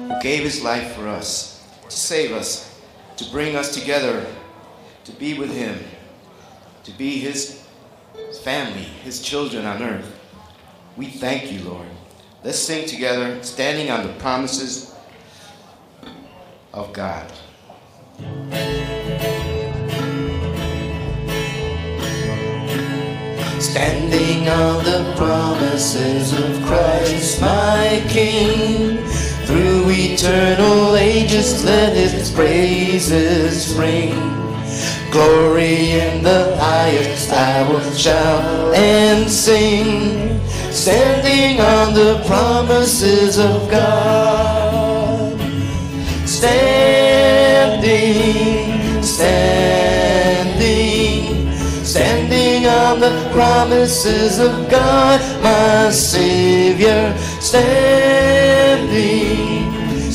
who gave his life for us, to save us, to bring us together, to be with him, to be his family, his children on earth. We thank you, Lord. Let's sing together, standing on the promises of God. Standing on the promises of Christ, my King, through eternal ages let his praises ring. Glory in the highest I will shout and sing, standing on the promises of God. Standing, standing, standing on the promises of God, my Savior. Standing,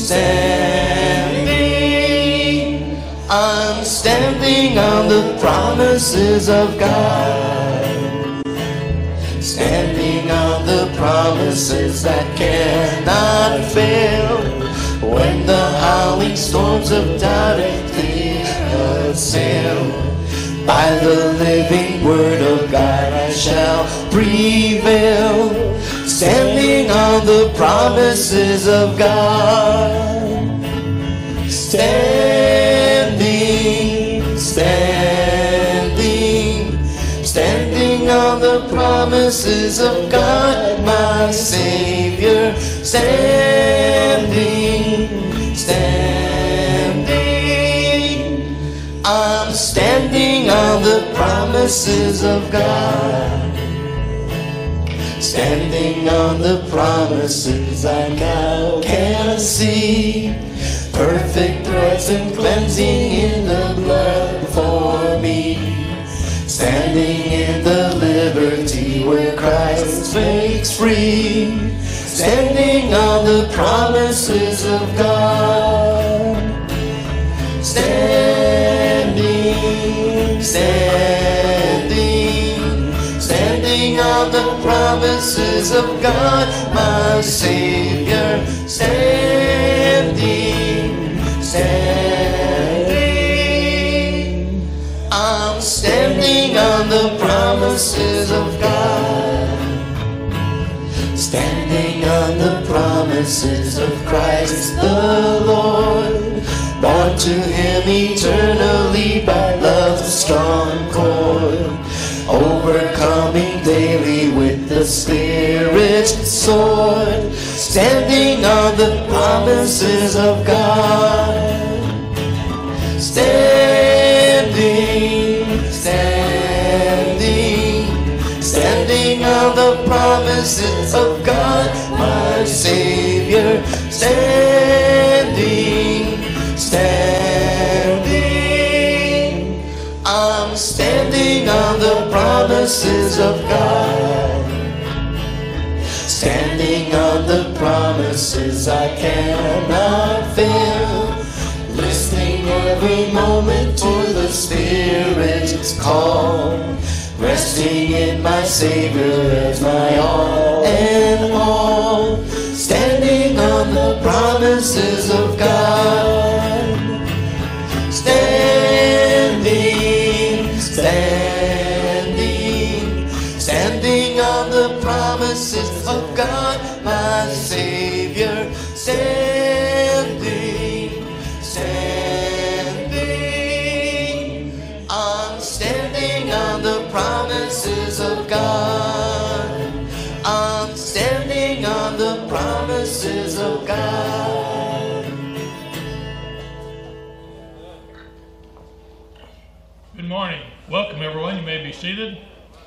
standing, I'm standing on the promises of God. Standing on the promises that cannot fail. When the howling storms of doubt and fear assail, by the living word of God I shall prevail. Standing on the promises of God. Standing, standing, standing on the promises of God, my Savior. Standing, standing, I'm standing on the promises of God. Standing on the promises I now can see. Perfect threads and cleansing in the blood for me. Standing in the liberty where Christ makes free. Standing on the promises of God. Standing, standing, standing on the promises of God, my Savior. Standing, standing, I'm standing on the promises of God. Standing on the promises of Christ the Lord, born to him eternally by love's strong cord, overcoming daily with the Spirit's sword. Standing on the promises of God. Standing, standing, standing on the promises of God, my Savior. Standing, standing, I'm standing on the promises of God. Standing on the promises I cannot fail. Listening every moment to the Spirit's call. Resting in my Savior as my all and all. Standing on the promises of God. Standing, standing, standing on the promises of God, my Savior. Standing, standing, I'm standing on the promises of God. I'm standing on the promises of God. Good morning. Welcome, everyone. You may be seated.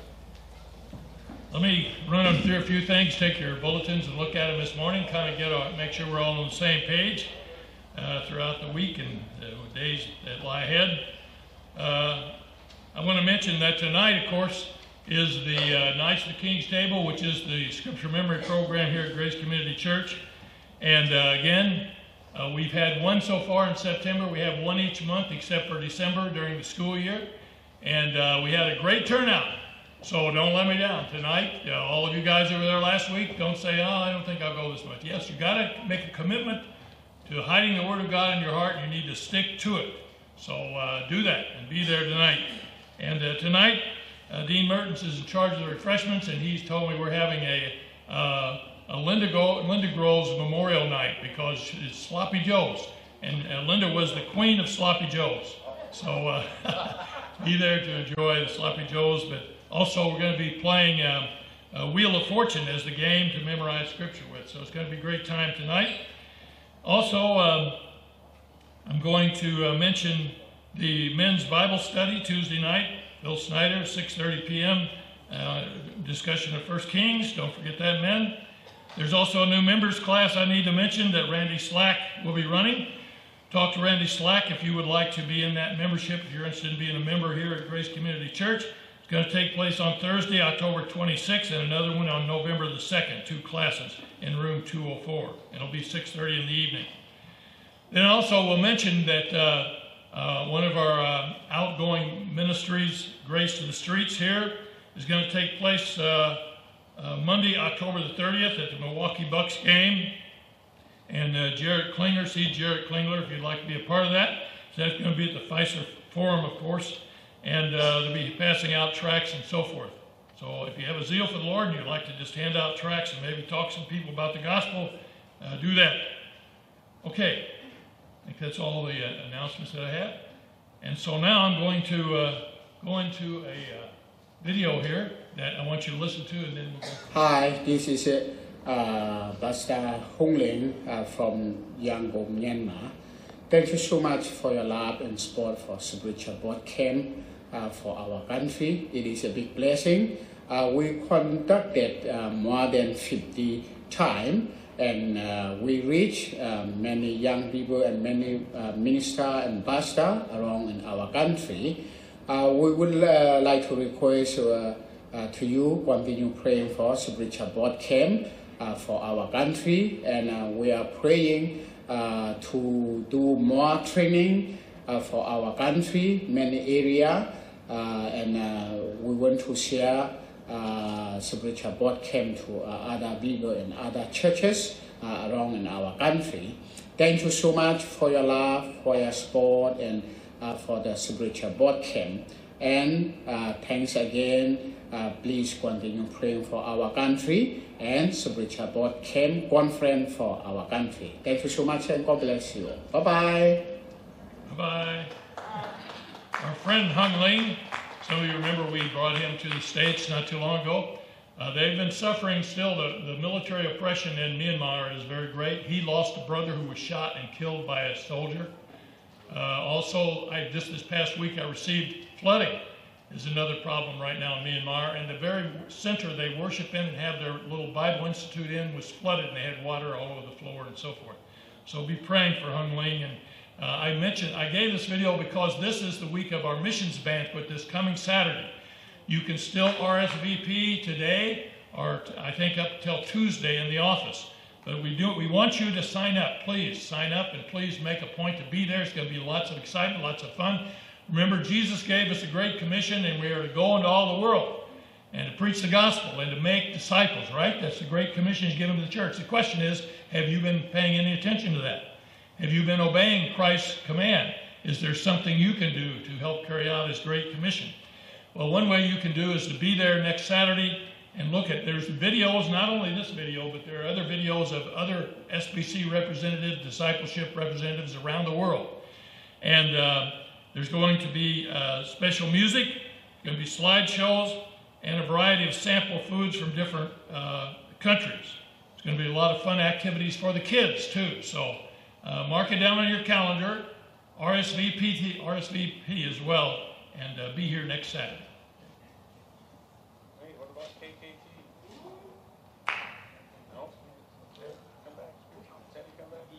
Let me run through a few things. Take your bulletins and look at them this morning. Kind of make sure we're all on the same page throughout the week and the days that lie ahead. I want to mention that tonight, of course, is the Knights of the King's Table, which is the Scripture Memory Program here at Grace Community Church. And again, we've had one so far in September. We have one each month except for December during the school year. And we had a great turnout. So don't let me down tonight. All of you guys over there last week, don't say, oh, I don't think I'll go this much. Yes, you got to make a commitment to hiding the Word of God in your heart, and you need to stick to it. So do that and be there tonight. And tonight, Dean Mertens is in charge of the refreshments, and he's told me we're having a Linda Groves Memorial Night because it's Sloppy Joe's. And Linda was the queen of Sloppy Joe's. So be there to enjoy the Sloppy Joe's. But also we're going to be playing Wheel of Fortune as the game to memorize Scripture with. So it's going to be a great time tonight. Also, I'm going to mention the men's Bible study Tuesday night. Bill Snyder, 6:30 p.m. Discussion of 1 Kings. Don't forget that, men. There's also a new members class I need to mention that Randy Slack will be running. Talk to Randy Slack if you would like to be in that membership, if you're interested in being a member here at Grace Community Church. It's going to take place on Thursday, October 26th, and another one on November the 2nd, 2 classes in room 204. It'll be 6:30 in the evening. Then also we'll mention that one of our outgoing ministries, Grace to the Streets here, is going to take place Monday, October the 30th at the Milwaukee Bucks game. And Jarrett Klingler, see Jarrett Klingler if you'd like to be a part of that. So that's going to be at the Pfizer Forum, of course. And they'll be passing out tracts and so forth. So if you have a zeal for the Lord and you'd like to just hand out tracts and maybe talk to some people about the gospel, do that. Okay, I think that's all the announcements that I have. And so now I'm going to go into a video here that I want you to listen to, and then we'll go. Hi, this is Pastor Hong Ling from Yangon, Myanmar. Thank you so much for your love and support for Spiritual Board Camp for our country. It is a big blessing. We conducted more than 50 times, and we reach many young people and many ministers and pastors around in our country. We would like to request to you continue praying for Spiritual Board Camp for our country, and we are praying to do more training for our country, many areas, and we want to share Spiritual Board Camp to other people and other churches around in our country. Thank you so much for your love, for your support, and for the Spiritual Board Camp. And thanks again. Please continue praying for our country and Spiritual Board Camp Conference for our country. Thank you so much, and God bless you. Bye-bye. Bye-bye. Our friend Hung Ling, some of you remember we brought him to the States not too long ago. They've been suffering still. The military oppression in Myanmar is very great. He lost a brother who was shot and killed by a soldier. Also, just this past week I received flooding is another problem right now in Myanmar, and the very center they worship in and have their little Bible Institute in was flooded, and they had water all over the floor and so forth. So be praying for Hung Ling. And I gave this video because this is the week of our missions banquet this coming Saturday. You can still RSVP today, or I think up till Tuesday in the office. But we want you to sign up. Please sign up, and please make a point to be there. It's going to be lots of excitement, lots of fun. Remember, Jesus gave us a great commission, and we are to go into all the world and to preach the gospel and to make disciples, right? That's the great commission he's given to the church. The question is, have you been paying any attention to that? Have you been obeying Christ's command? Is there something you can do to help carry out his great commission? Well, one way you can do is to be there next Saturday and look at, there's videos, not only this video, but there are other videos of other SBC representatives, discipleship representatives around the world. And there's going to be special music, going to be slideshows, and a variety of sample foods from different countries. It's going to be a lot of fun activities for the kids too. So mark it down on your calendar, RSVP as well, and be here next Saturday. Hey, what about KKT? No? Come back. Teddy, come back.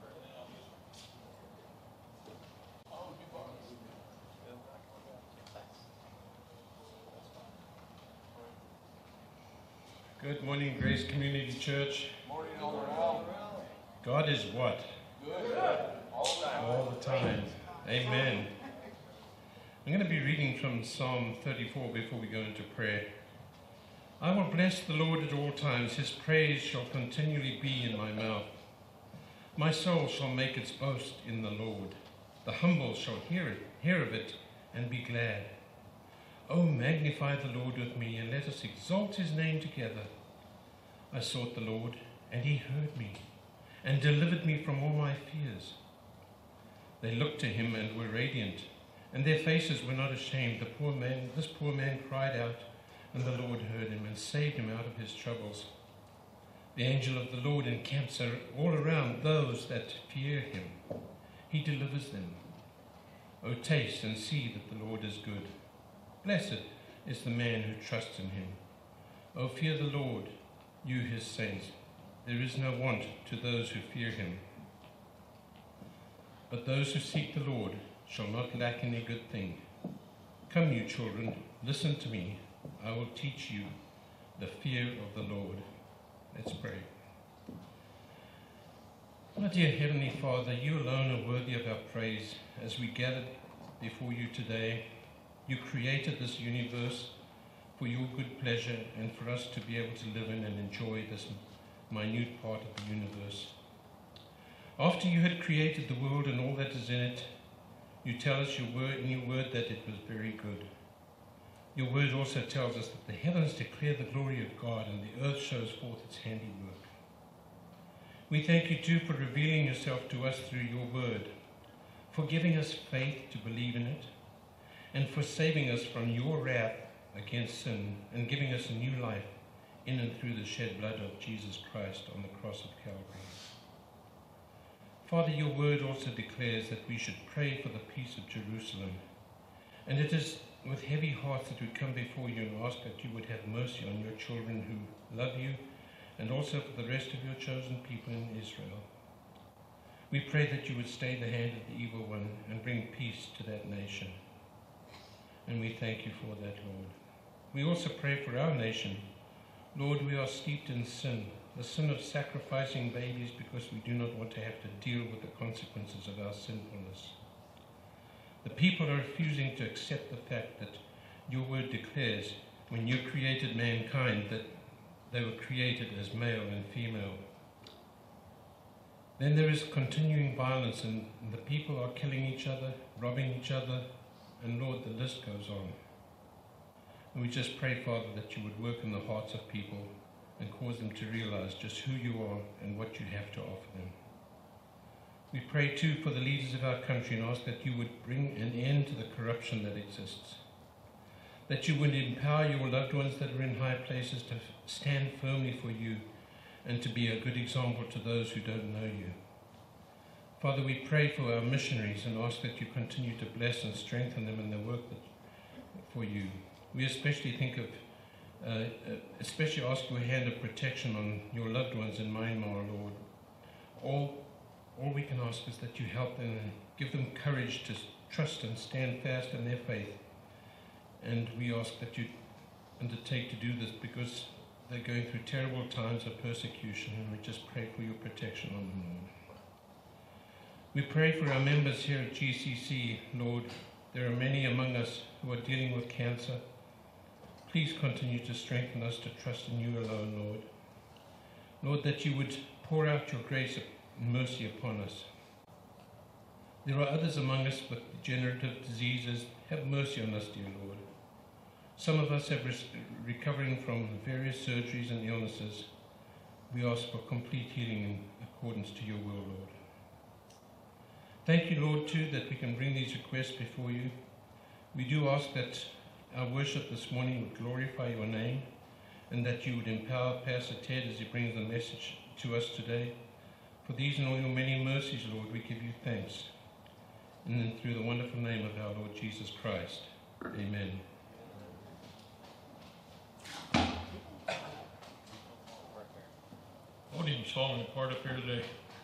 Good morning, Grace Community Church. Morning, Elder Al. God is what? Good. All the time. Amen. I'm going to be reading from Psalm 34 before we go into prayer. I will bless the Lord at all times. His praise shall continually be in my mouth. My soul shall make its boast in the Lord. The humble shall hear of it, and be glad. Oh, magnify the Lord with me, and let us exalt his name together. I sought the Lord, and he heard me, and delivered me from all my fears. They looked to him and were radiant, and their faces were not ashamed. This poor man cried out, and the Lord heard him and saved him out of his troubles. The angel of the Lord encamps all around those that fear him. He delivers them. O taste and see that the Lord is good. Blessed is the man who trusts in him. O fear the Lord, you his saints. There is no want to those who fear him. But those who seek the Lord shall not lack any good thing. Come, you children, listen to me. I will teach you the fear of the Lord. Let's pray. Our dear Heavenly Father, you alone are worthy of our praise. As we gathered before you today, you created this universe for your good pleasure and for us to be able to live in and enjoy this minute part of the universe. After you had created the world and all that is in it, you tell us in your word that it was very good. Your word also tells us that the heavens declare the glory of God and the earth shows forth its handiwork. We thank you too for revealing yourself to us through your word, for giving us faith to believe in it, and for saving us from your wrath against sin and giving us a new life in and through the shed blood of Jesus Christ on the cross of Calvary. Father, your word also declares that we should pray for the peace of Jerusalem, and it is with heavy hearts that we come before you and ask that you would have mercy on your children who love you, and also for the rest of your chosen people in Israel. We pray that you would stay the hand of the evil one and bring peace to that nation. And we thank you for that, Lord. We also pray for our nation. Lord, we are steeped in sin, the sin of sacrificing babies because we do not want to have to deal with the consequences of our sinfulness. The people are refusing to accept the fact that your word declares when you created mankind that they were created as male and female. Then there is continuing violence and the people are killing each other, robbing each other, and Lord, the list goes on. And we just pray, Father, that you would work in the hearts of people and cause them to realize just who you are and what you have to offer them. We pray too for the leaders of our country and ask that you would bring an end to the corruption that exists, that you would empower your loved ones that are in high places to stand firmly for you and to be a good example to those who don't know you. Father, we pray for our missionaries and ask that you continue to bless and strengthen them in their work for you. We especially think of, especially ask your hand of protection on your loved ones in Myanmar, Lord. All we can ask is that you help them and give them courage to trust and stand fast in their faith. And we ask that you undertake to do this because they're going through terrible times of persecution, and we just pray for your protection on them, Lord. We pray for our members here at GCC, Lord. There are many among us who are dealing with cancer. Please continue to strengthen us to trust in you alone, Lord. Lord, that you would pour out your grace and mercy upon us. There are others among us with degenerative diseases. Have mercy on us, dear Lord. Some of us are recovering from various surgeries and illnesses. We ask for complete healing in accordance to your will, Lord. Thank you, Lord, too, that we can bring these requests before you. We do ask that our worship this morning would glorify your name and that you would empower Pastor Ted as he brings the message to us today. For these and all your many mercies, Lord, we give you thanks. And then through the wonderful name of our Lord Jesus Christ. Amen. Podium's falling apart up here today.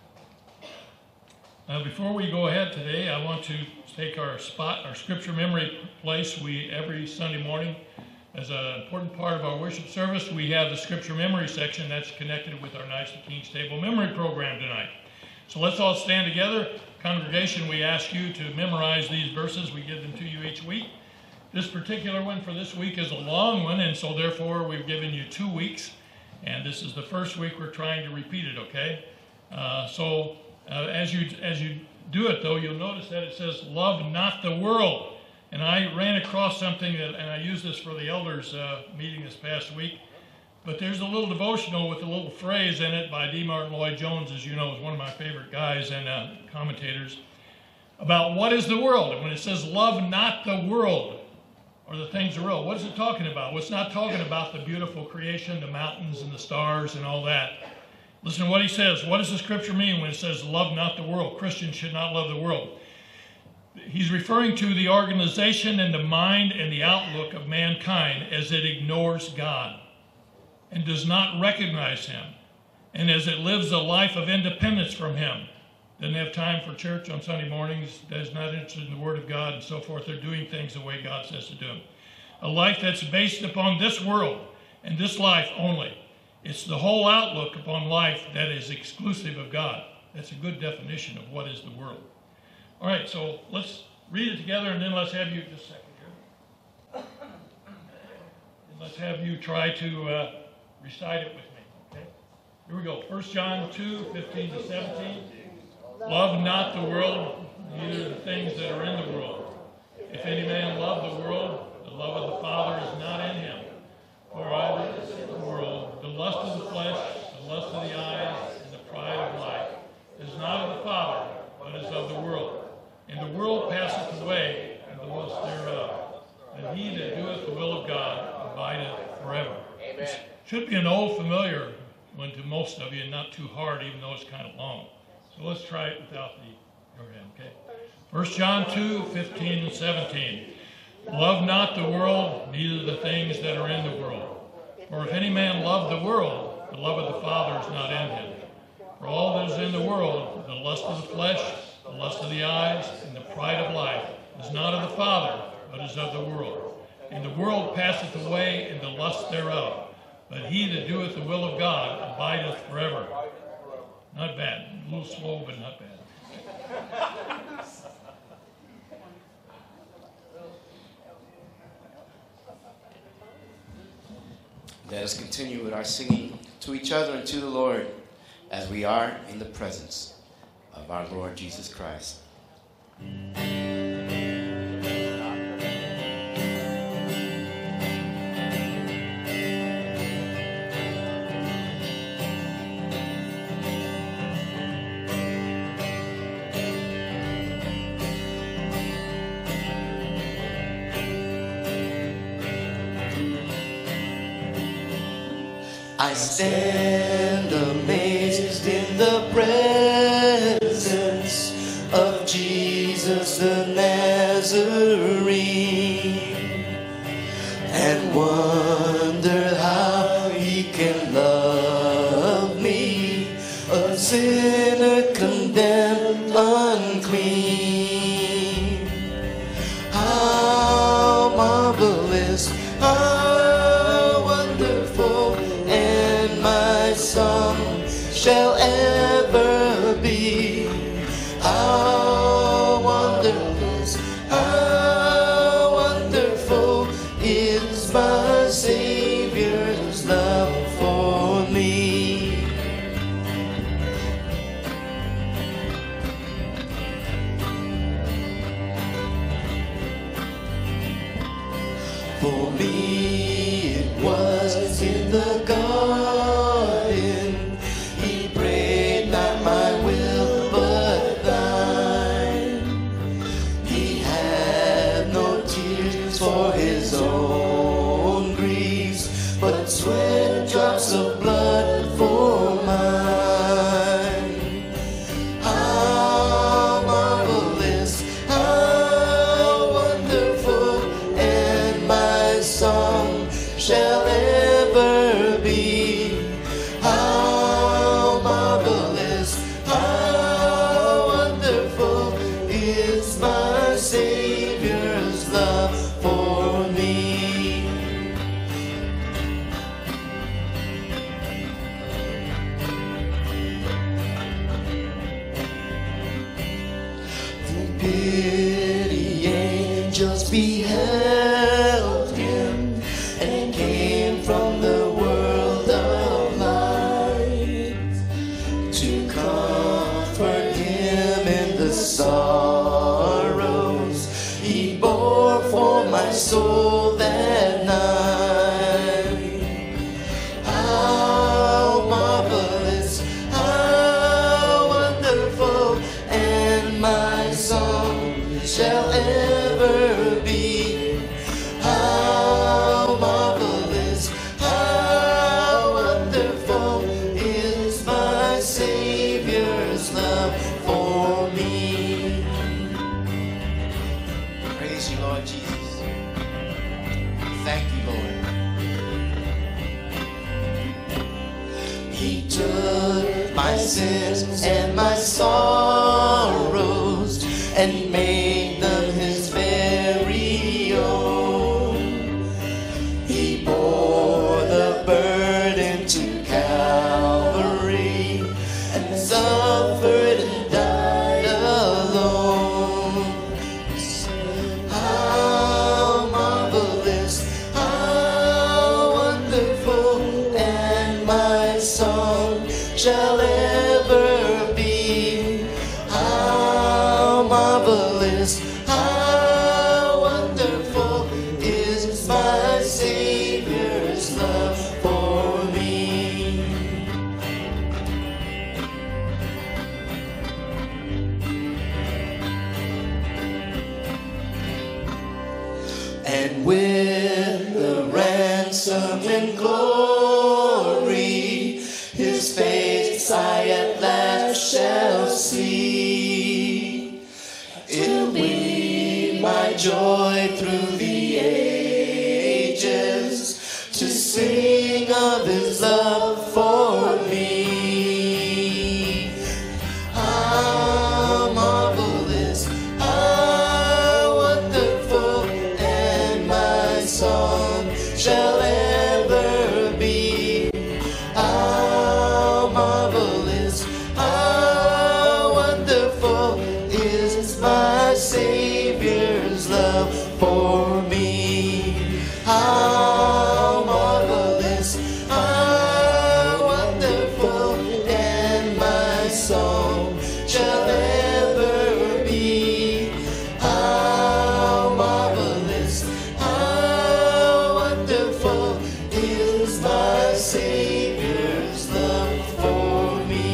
Before we go ahead today, I want to take our scripture memory place. We, every Sunday morning, as an important part of our worship service, we have the scripture memory section that's connected with our Knights of the King's Table memory program tonight. So let's all stand together. Congregation, we ask you to memorize these verses. We give them to you each week. This particular one for this week is a long one, and so therefore we've given you 2 weeks. And this is the first week we're trying to repeat it, okay? So As you do it, though, you'll notice that it says, love not the world. And I ran across something, and I used this for the elders meeting this past week. But there's a little devotional with a little phrase in it by D. Martin Lloyd-Jones, as you know, is one of my favorite guys and commentators, about what is the world. And when it says, love not the world, or the things of the world, what is it talking about? Well, it's not talking about the beautiful creation, the mountains and the stars and all that. Listen to what he says. What does the scripture mean when it says, love not the world? Christians should not love the world. He's referring to the organization and the mind and the outlook of mankind as it ignores God and does not recognize him, and as it lives a life of independence from him. Doesn't have time for church on Sunday mornings, is not interested in the Word of God and so forth. They're doing things the way God says to do them. A life that's based upon this world and this life only. It's the whole outlook upon life that is exclusive of God. That's a good definition of what is the world. All right, so let's read it together, and then let's have you, just a second here. And let's have you try to recite it with me, okay? Here we go. 1 John 2, 15 to 17. Love not the world, neither the things that are in the world. If any man love the world, the love of the Father is not in him. For either is in the world, the lust of the flesh, the lust of the eyes, and the pride of life, is not of the Father, but is of the world. And the world passeth away, and the lust thereof. And he that doeth the will of God abideth forever. Amen. Should be an old familiar one to most of you, and not too hard, even though it's kind of long. So let's try it without your hand, okay? 1 John 2, 15 and 17. Love not the world, neither the things that are in the world. For if any man love the world, the love of the Father is not in him. For all that is in the world, the lust of the flesh, the lust of the eyes, and the pride of life, is not of the Father, but is of the world. And the world passeth away, and the lust thereof. But he that doeth the will of God abideth forever. Not bad. A little slow, but not bad. Let us continue with our singing to each other and to the Lord as we are in the presence of our Lord Jesus Christ. I stand amazed in the presence of Jesus the Nazarene, and wonder how he can love me, a sinner condemned unclean. How marvelous, how wonderful, and my song shall ever be. How wondrous, how wonderful is my Savior's love for me. For me it was in the garden, he prayed not my will but thine. He had no tears for his own griefs, but sweat drops of blood for mine. How marvelous, how wonderful, and my song shall ever be. How marvelous, how wonderful is my Savior's love for me. The pity angels beheld him, and came from the world of light to comfort sorrows he bore for my soul that night. How marvelous, how wonderful, and my song shall ever be. How marvelous, how wonderful is my Savior's love for me. Praise you, Lord Jesus. Thank you, Lord. He took my sins and my sorrows and he made them his very own. He bore the burden to Calvary and suffered and died alone. How marvelous, how wonderful, and my song shall ever be. How marvelous, how wonderful is my Savior's love for me. And with the ransom and glory, his face I at last shall see. It'll be my joy through the ages to sing of his love for me. How marvelous, how wonderful, and my song shall ever be. How marvelous, how wonderful is my Savior's love for me. How marvelous, how wonderful, and my song shall ever be. How marvelous, how wonderful is my Savior's love for me.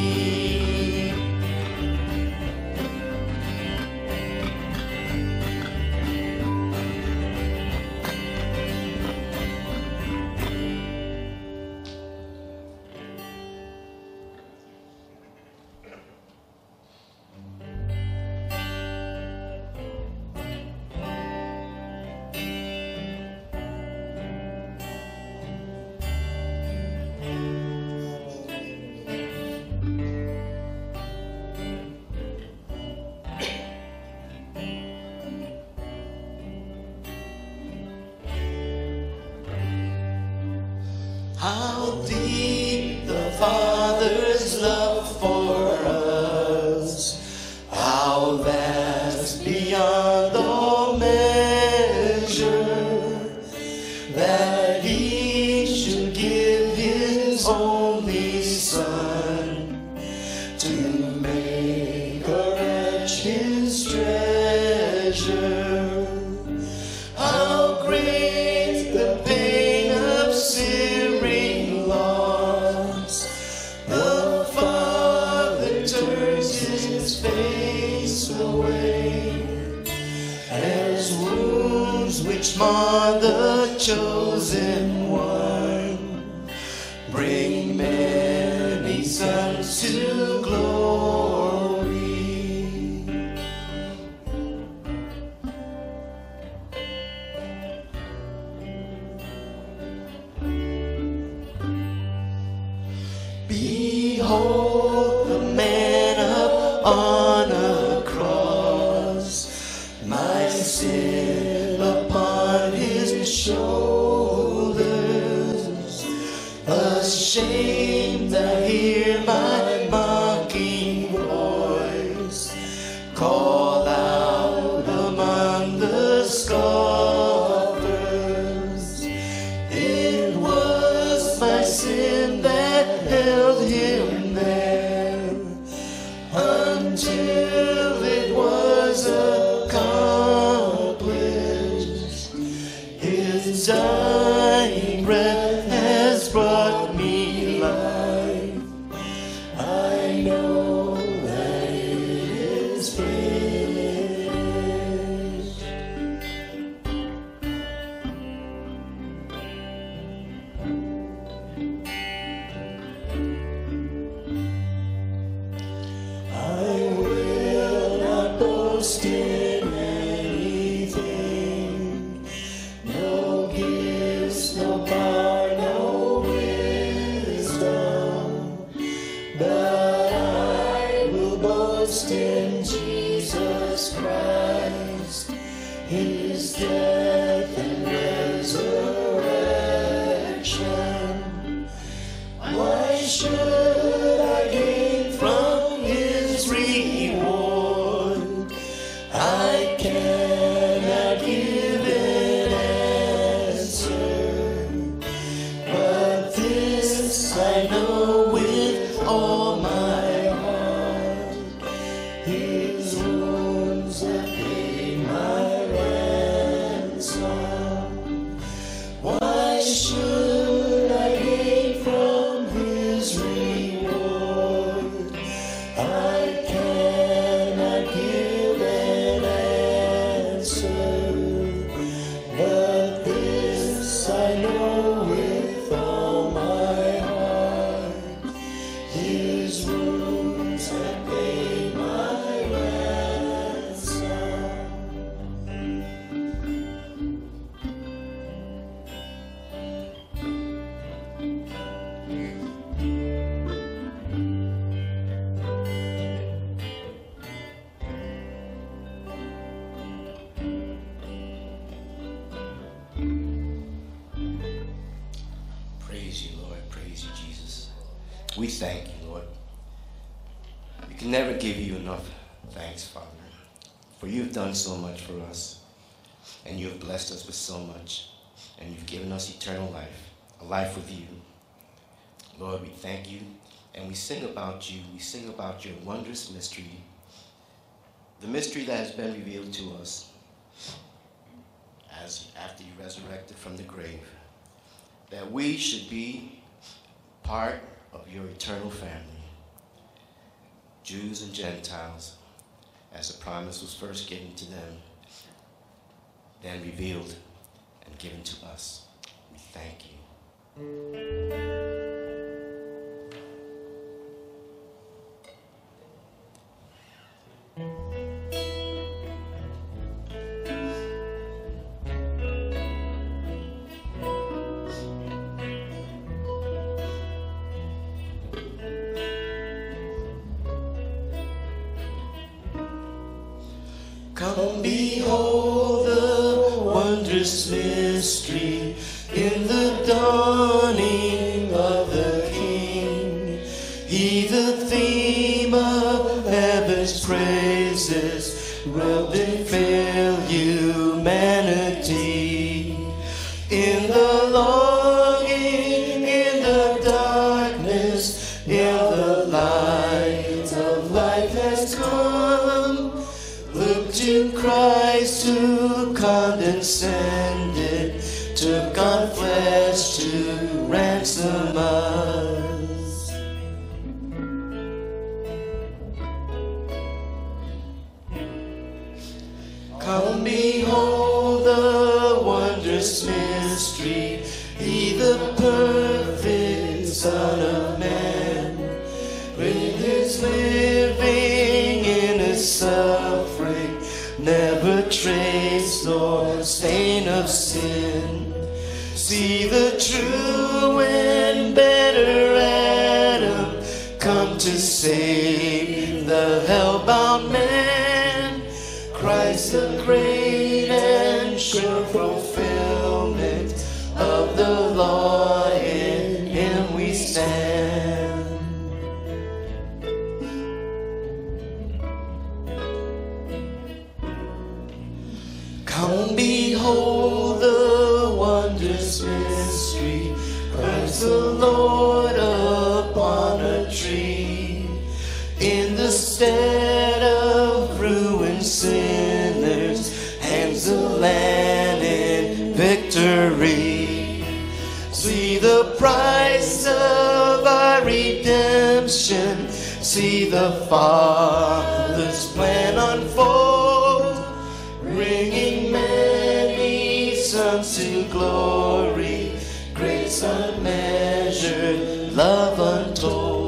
How deep the Father's love for us, how vast beyond all measure, that he should give his only Son to make a wretch his treasure. How great the pain of searing loss! The Father turns his face away, as wounds which mar the chosen one bring many sons to glory. Behold the man up on a cross, my sin upon his shoulders. Ashamed I hear my mocking voice call out among the scoffers. It was my sin that held him there until it was Praise you, Lord. Praise you, Jesus. We thank you, Lord. We can never give you enough thanks, Father, for you've done so much for us, and you have blessed us with so much, and you've given us eternal life, a life with you. Lord, we thank you, and we sing about you. We sing about your wondrous mystery, the mystery that has been revealed to us as after you resurrected from the grave, that we should be part of your eternal family, Jews and Gentiles, as the promise was first given to them, then revealed and given to us. We thank you. Come behold the wondrous mystery in the dawning of the King. He, the theme of heaven's praises, will fill humanity. In the longing, in the darkness, in the light of life has come. Look to Christ who condescended, took on flesh to ransom us. Come behold the wondrous mystery, he the perfect Son of Man, with his living in his suffering, never trace nor stain of sin. See the true and better Adam come to save the hell-bound man. Christ the great and sure fulfillment of the law, in him we stand. Come behold the wondrous mystery, Christ the Lord upon a tree. In the stead of ruined sinners, hangs the Lamb in victory. See the price of our redemption, see the Father's plan on unfold, bringing many sons to glory, grace unmeasured, love untold.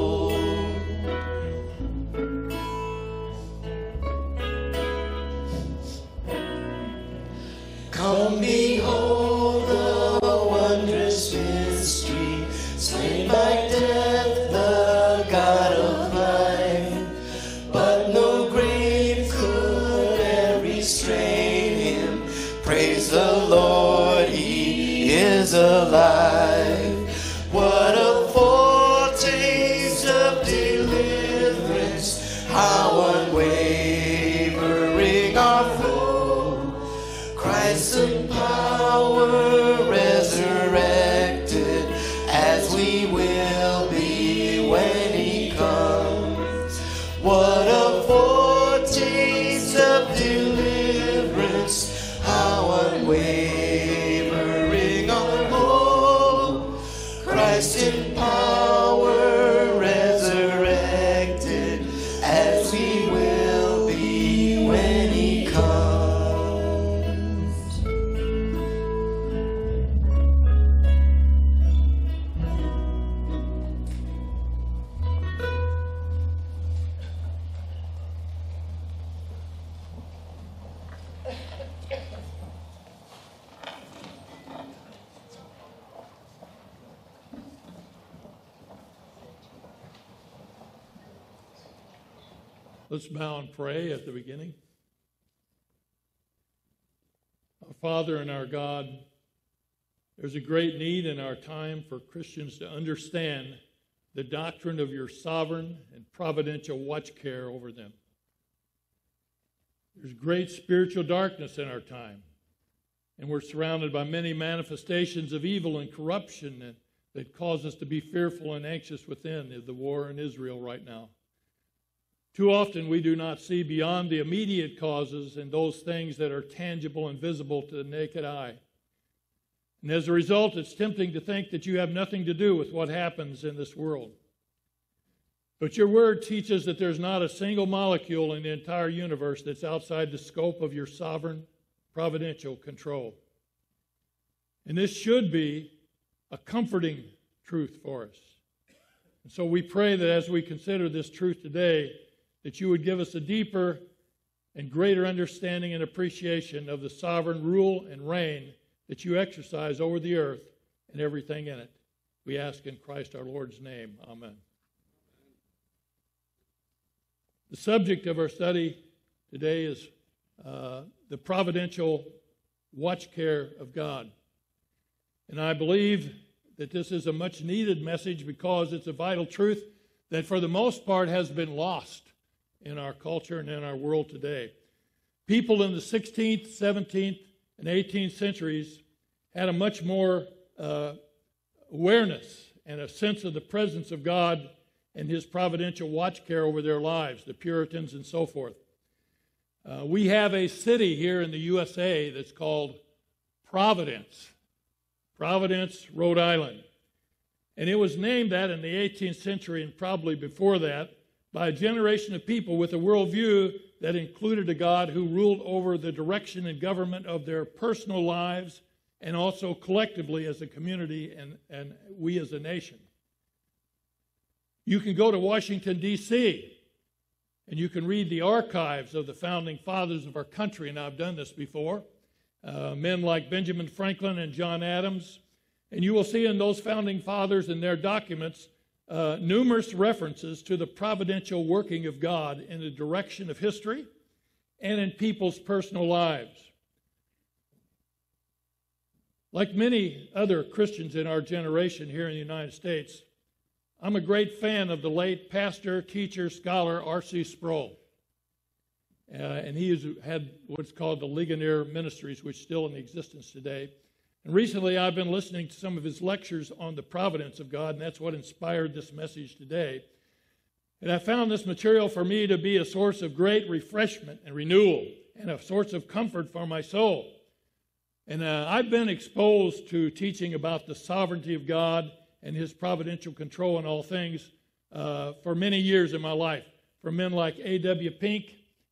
Come behold the wondrous mystery, slain by death, the God of life. But no grave could ever restrain him. Praise the Lord, he is alive. What a foretaste of deliverance, how unwavering our hope. Christ in power resurrected, as we will be when he comes. What a foretaste of deliverance, how unwavering our hope. Christ in power resurrected, as we will be when he comes. Let's bow and pray at the beginning. Our Father and our God, there's a great need in our time for Christians to understand the doctrine of your sovereign and providential watch care over them. There's great spiritual darkness in our time, and we're surrounded by many manifestations of evil and corruption that cause us to be fearful and anxious within the war in Israel right now. Too often we do not see beyond the immediate causes and those things that are tangible and visible to the naked eye. And as a result, it's tempting to think that you have nothing to do with what happens in this world. But your word teaches that there's not a single molecule in the entire universe that's outside the scope of your sovereign, providential control. And this should be a comforting truth for us. And so we pray that as we consider this truth today, that you would give us a deeper and greater understanding and appreciation of the sovereign rule and reign that you exercise over the earth and everything in it. We ask in Christ our Lord's name. Amen. The subject of our study today is the providential watch care of God. And I believe that this is a much needed message because it's a vital truth that for the most part has been lost in our culture and in our world today. People in the 16th, 17th, and 18th centuries had a much more awareness and a sense of the presence of God and his providential watch care over their lives, the Puritans and so forth. We have a city here in the USA that's called Providence, Rhode Island. And it was named that in the 18th century and probably before that by a generation of people with a worldview that included a God who ruled over the direction and government of their personal lives and also collectively as a community and we as a nation. You can go to Washington, D.C., and you can read the archives of the founding fathers of our country, and I've done this before, men like Benjamin Franklin and John Adams, and you will see in those founding fathers and their documents numerous references to the providential working of God in the direction of history and in people's personal lives. Like many other Christians in our generation here in the United States, I'm a great fan of the late pastor, teacher, scholar R.C. Sproul. And he has had what's called the Ligonier Ministries, which is still in existence today. And recently I've been listening to some of his lectures on the providence of God, and that's what inspired this message today. And I found this material for me to be a source of great refreshment and renewal and a source of comfort for my soul. And I've been exposed to teaching about the sovereignty of God and his providential control in all things for many years in my life, from men like A.W. Pink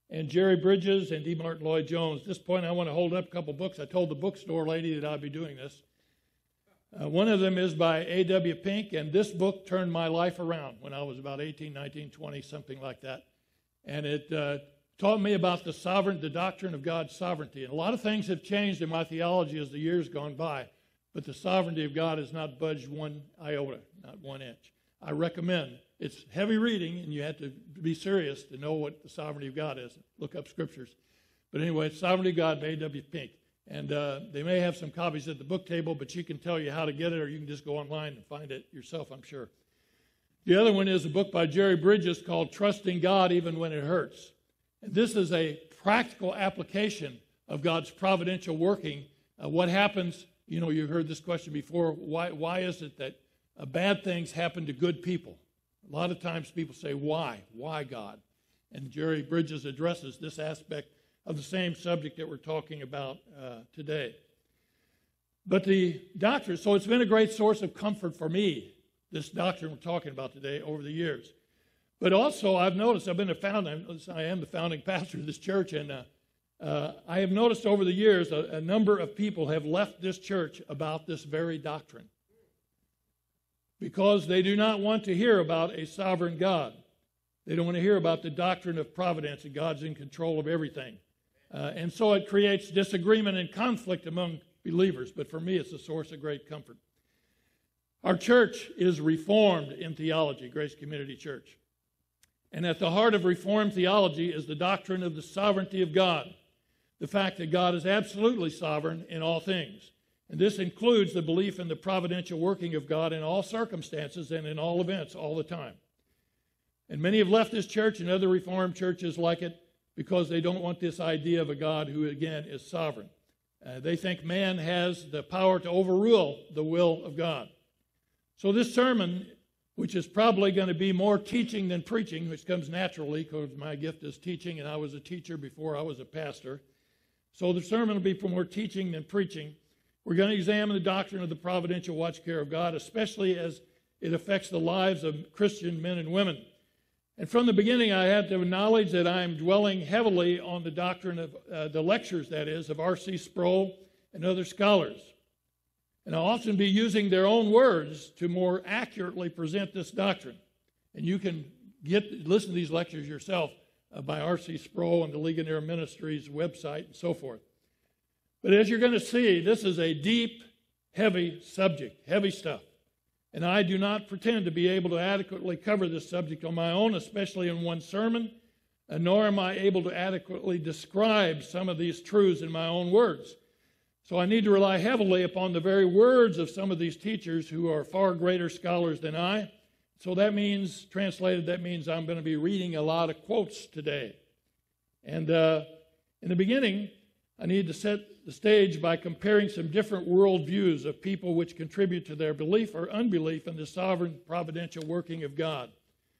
and Jerry Bridges and D. Martin Lloyd-Jones. At this point, I want to hold up a couple books. I told the bookstore lady that I'd be doing this. One of them is by A.W. Pink, and this book turned my life around when I was about 18, 19, 20, something like that. And it taught me about the doctrine of God's sovereignty. And a lot of things have changed in my theology as the years gone by, but the sovereignty of God has not budged one iota, not 1 inch. I recommend. It's heavy reading, and you have to be serious to know what the sovereignty of God is. Look up scriptures. But anyway, it's Sovereignty of God by A.W. Pink. And they may have some copies at the book table, but she can tell you how to get it, or you can just go online and find it yourself, I'm sure. The other one is a book by Jerry Bridges called Trusting God Even When It Hurts. And this is a practical application of God's providential working. What happens, you've heard this question before, why is it that bad things happen to good people? A lot of times people say, why? Why, God? And Jerry Bridges addresses this aspect of the same subject that we're talking about today. But the doctrine, so it's been a great source of comfort for me, this doctrine we're talking about today over the years. But also I've noticed, I am the founding pastor of this church, and I have noticed over the years a number of people have left this church about this very doctrine because they do not want to hear about a sovereign God. They don't want to hear about the doctrine of providence and God's in control of everything. And so it creates disagreement and conflict among believers. But for me, it's a source of great comfort. Our church is Reformed in theology, Grace Community Church. And at the heart of Reformed theology is the doctrine of the sovereignty of God, the fact that God is absolutely sovereign in all things. And this includes the belief in the providential working of God in all circumstances and in all events all the time. And many have left this church and other Reformed churches like it because they don't want this idea of a God who, again, is sovereign. They think man has the power to overrule the will of God. So this sermon, which is probably going to be more teaching than preaching, which comes naturally because my gift is teaching, and I was a teacher before I was a pastor. So the sermon will be more teaching than preaching. We're going to examine the doctrine of the providential watch care of God, especially as it affects the lives of Christian men and women. And from the beginning, I had to acknowledge that I'm dwelling heavily on the doctrine of the lectures, that is, of R.C. Sproul and other scholars. And I'll often be using their own words to more accurately present this doctrine. And you can listen to these lectures yourself by R.C. Sproul and the Ligonier Ministries website and so forth. But as you're going to see, this is a deep, heavy subject, heavy stuff. And I do not pretend to be able to adequately cover this subject on my own, especially in one sermon, nor am I able to adequately describe some of these truths in my own words. So I need to rely heavily upon the very words of some of these teachers who are far greater scholars than I. So that means, translated, that means I'm going to be reading a lot of quotes today. And in the beginning, I need to set the stage by comparing some different worldviews of people which contribute to their belief or unbelief in the sovereign providential working of God.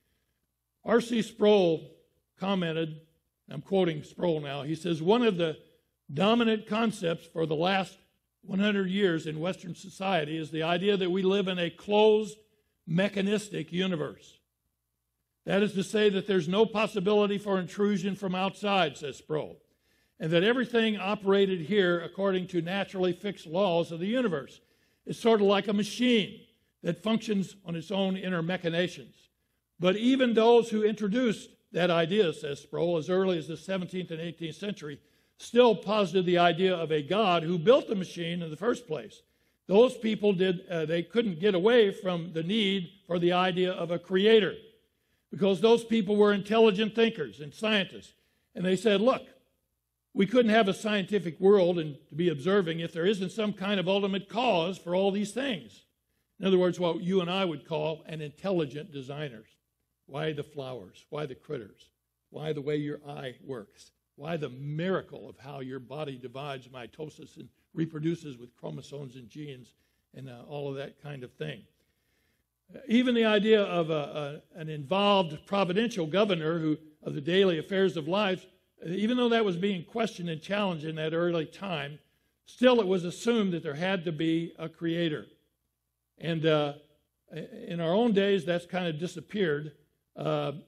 R.C. Sproul commented, I'm quoting Sproul now, he says, one of the dominant concepts for the last 100 years in Western society is the idea that we live in a closed, mechanistic universe. That is to say that there's no possibility for intrusion from outside, says Sproul, and that everything operated here according to naturally fixed laws of the universe. It's sort of like a machine that functions on its own inner machinations. But even those who introduced that idea, says Sproul, as early as the 17th and 18th century, still posited the idea of a God who built the machine in the first place. Those people they couldn't get away from the need for the idea of a creator, because those people were intelligent thinkers and scientists. And they said, look, we couldn't have a scientific world and to be observing if there isn't some kind of ultimate cause for all these things. In other words, what you and I would call an intelligent designers. Why the flowers? Why the critters? Why the way your eye works? Why the miracle of how your body divides mitosis and reproduces with chromosomes and genes and all of that kind of thing. Even the idea of an involved providential governor of the daily affairs of life, even though that was being questioned and challenged in that early time, still it was assumed that there had to be a creator. And in our own days, that's kind of disappeared.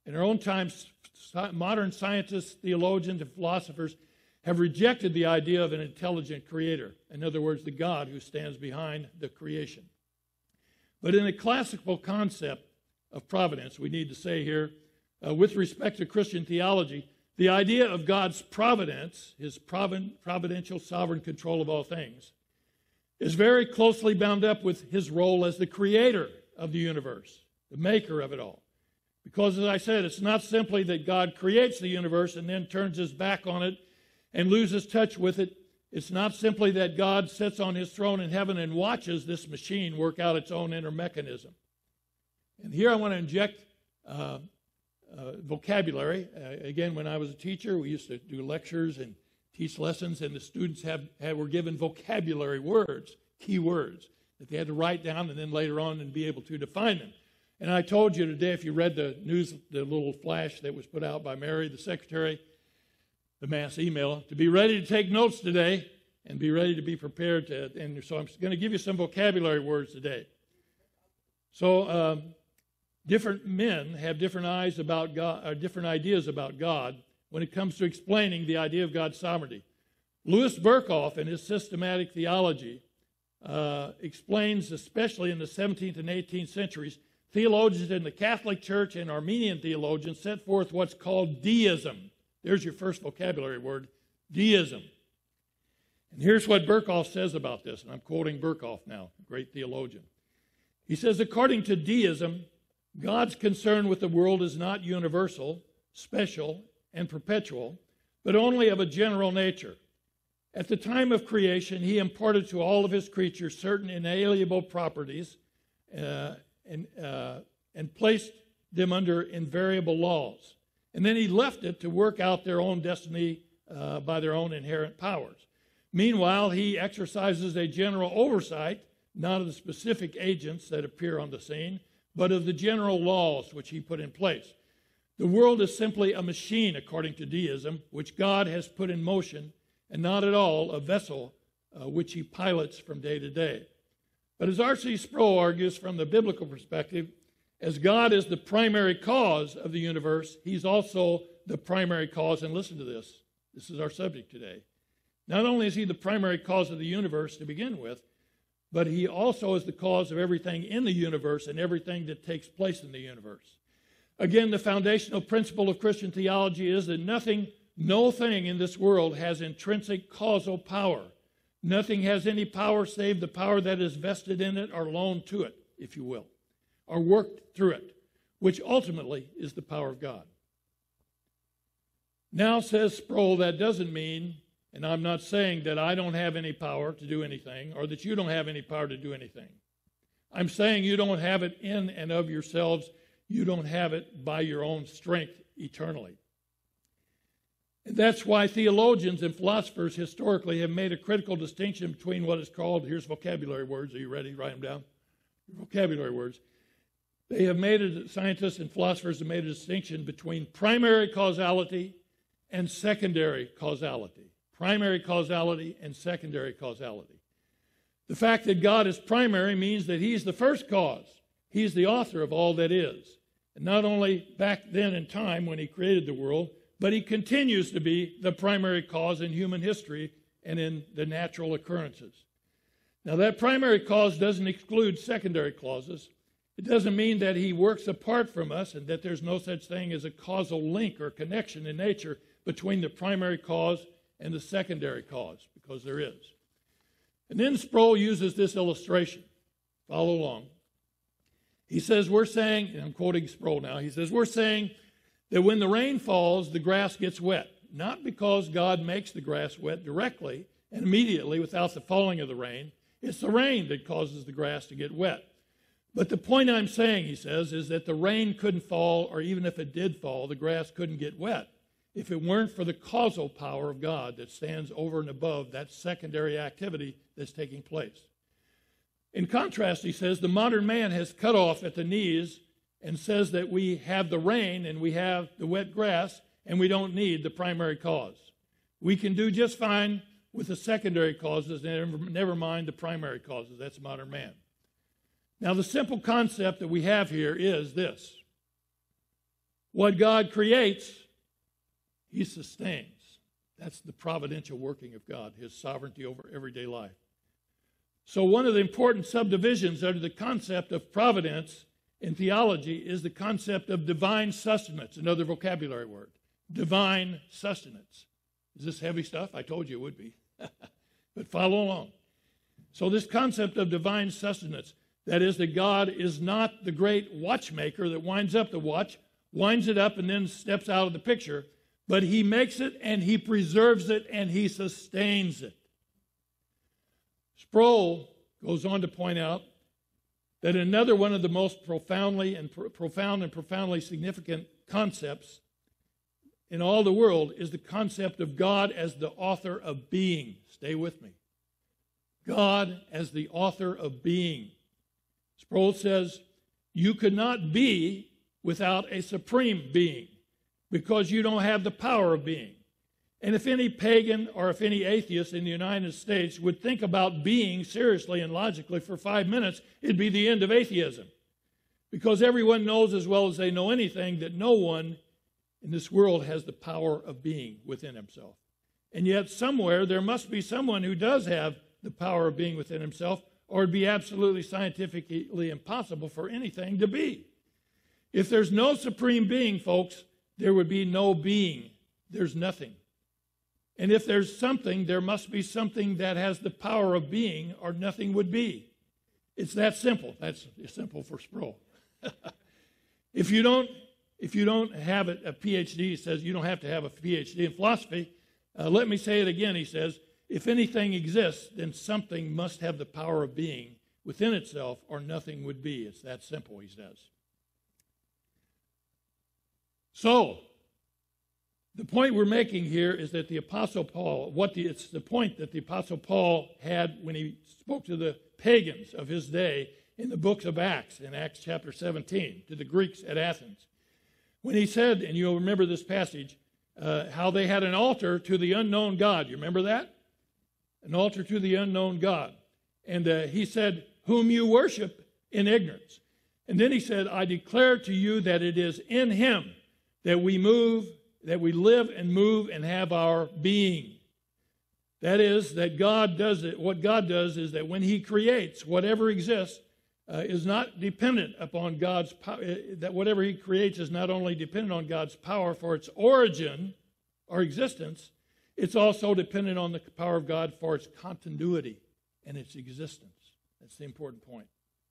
In our own times, modern scientists, theologians, and philosophers have rejected the idea of an intelligent creator. In other words, the God who stands behind the creation. But in the classical concept of providence, we need to say here, with respect to Christian theology, the idea of God's providence, his providential sovereign control of all things, is very closely bound up with his role as the creator of the universe, the maker of it all. Because, as I said, it's not simply that God creates the universe and then turns his back on it and loses touch with it. It's not simply that God sits on his throne in heaven and watches this machine work out its own inner mechanism. And here I want to inject vocabulary. Again, when I was a teacher, we used to do lectures and teach lessons, and the students were given vocabulary words, key words, that they had to write down and then later on and be able to define them. And I told you today, if you read the news, the little flash that was put out by Mary, the secretary, the mass email, to be ready to take notes today and be ready to be prepared to. And so I'm going to give you some vocabulary words today. So different men have different ideas about God when it comes to explaining the idea of God's sovereignty. Louis Berkhoff, in his systematic theology, explains, especially in the 17th and 18th centuries, theologians in the Catholic Church and Armenian theologians set forth what's called deism. There's your first vocabulary word, deism. And here's what Berkhoff says about this, and I'm quoting Berkhoff now, a great theologian. He says, according to deism, God's concern with the world is not universal, special, and perpetual, but only of a general nature. At the time of creation, he imparted to all of his creatures certain inalienable properties and placed them under invariable laws. And then he left it to work out their own destiny by their own inherent powers. Meanwhile, he exercises a general oversight, not of the specific agents that appear on the scene, but of the general laws which he put in place. The world is simply a machine, according to deism, which God has put in motion, and not at all a vessel which he pilots from day to day. But as R.C. Sproul argues from the biblical perspective, as God is the primary cause of the universe, he's also the primary cause, and listen to this. This is our subject today. Not only is he the primary cause of the universe to begin with, but he also is the cause of everything in the universe and everything that takes place in the universe. Again, the foundational principle of Christian theology is that no thing in this world has intrinsic causal power. Nothing has any power save the power that is vested in it or loaned to it, if you will, or worked through it, which ultimately is the power of God. Now, says Sproul, that doesn't mean, and I'm not saying that I don't have any power to do anything or that you don't have any power to do anything. I'm saying you don't have it in and of yourselves. You don't have it by your own strength eternally. And that's why theologians and philosophers historically have made a critical distinction between what is called, here's vocabulary words. Are you ready? Write them down. Vocabulary words. Scientists and philosophers have made a distinction between primary causality and secondary causality. Primary causality and secondary causality. The fact that God is primary means that he's the first cause. He's the author of all that is. And not only back then in time when he created the world, but he continues to be the primary cause in human history and in the natural occurrences. Now, that primary cause doesn't exclude secondary causes. It doesn't mean that he works apart from us and that there's no such thing as a causal link or connection in nature between the primary cause and the secondary cause, because there is. And then Sproul uses this illustration. Follow along. He says, we're saying, and I'm quoting Sproul now, he says, we're saying that when the rain falls, the grass gets wet, not because God makes the grass wet directly and immediately without the falling of the rain. It's the rain that causes the grass to get wet. But the point I'm saying, he says, is that the rain couldn't fall, or even if it did fall, the grass couldn't get wet if it weren't for the causal power of God that stands over and above that secondary activity that's taking place. In contrast, he says, the modern man has cut off at the knees and says that we have the rain and we have the wet grass and we don't need the primary cause. We can do just fine with the secondary causes, never mind the primary causes. That's modern man. Now, the simple concept that we have here is this. What God creates, he sustains. That's the providential working of God, his sovereignty over everyday life. So one of the important subdivisions under the concept of providence in theology is the concept of divine sustenance, another vocabulary word. Divine sustenance. Is this heavy stuff? I told you it would be. But follow along. So this concept of divine sustenance, that is that God is not the great watchmaker that winds up the watch, winds it up and then steps out of the picture, but he makes it and he preserves it and he sustains it. Sproul goes on to point out that another one of the most profound and profoundly significant concepts in all the world is the concept of God as the author of being. Stay with me. God as the author of being. Sproul says, you could not be without a supreme being because you don't have the power of being. And if any pagan or if any atheist in the United States would think about being seriously and logically for 5 minutes, it'd be the end of atheism. Because everyone knows as well as they know anything that no one in this world has the power of being within himself. And yet somewhere there must be someone who does have the power of being within himself, or it'd be absolutely scientifically impossible for anything to be. If there's no supreme being, folks, there would be no being. There's nothing. And if there's something, there must be something that has the power of being, or nothing would be. It's that simple. That's simple for Sproul. If you don't have a PhD, he says you don't have to have a PhD in philosophy. Let me say it again, he says, if anything exists, then something must have the power of being within itself, or nothing would be. It's that simple, he says. So, the point we're making here is that the Apostle Paul, it's the point that the Apostle Paul had when he spoke to the pagans of his day in the books of Acts, in Acts chapter 17, to the Greeks at Athens. When he said, and you'll remember this passage, how they had an altar to the unknown God. You remember that? An altar to the unknown God. And he said, whom you worship in ignorance. And then he said, I declare to you that it is in him that we live and move and have our being. That is, that God does it. What God does is that when he creates, whatever exists is not dependent upon God's power. That whatever he creates is not only dependent on God's power for its origin or existence, it's also dependent on the power of God for its continuity and its existence. That's the important point.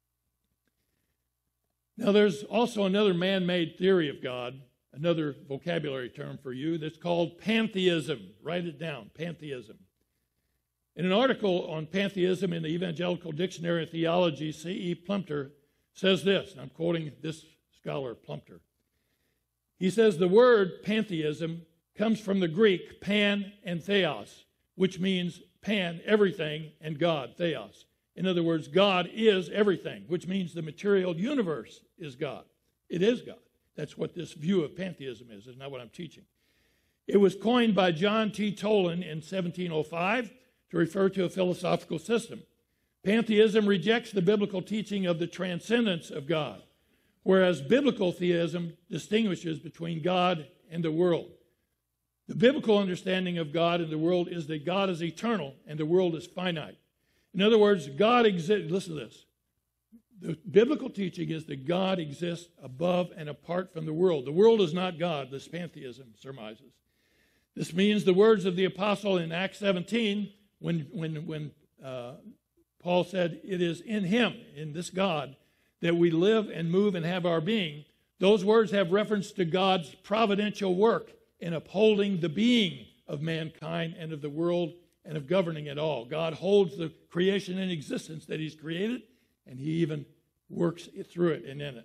Now, there's also another man-made theory of God, another vocabulary term for you, that's called pantheism. Write it down, pantheism. In an article on pantheism in the Evangelical Dictionary of Theology, C.E. Plumptre says this, and I'm quoting this scholar, Plumptre. He says, the word pantheism comes from the Greek pan and theos, which means pan, everything, and God, theos. In other words, God is everything, which means the material universe is God. It is God. That's what this view of pantheism is. It's not what I'm teaching. It was coined by John T. Toland in 1705 to refer to a philosophical system. Pantheism rejects the biblical teaching of the transcendence of God, whereas biblical theism distinguishes between God and the world. The biblical understanding of God and the world is that God is eternal and the world is finite. In other words, God exists. Listen to this. The biblical teaching is that God exists above and apart from the world. The world is not God, this pantheism surmises. This means the words of the apostle in Acts 17, when Paul said, it is in him, in this God, that we live and move and have our being. Those words have reference to God's providential work in upholding the being of mankind and of the world and of governing it all. God holds the creation in existence that he's created, and he even works through it and in it.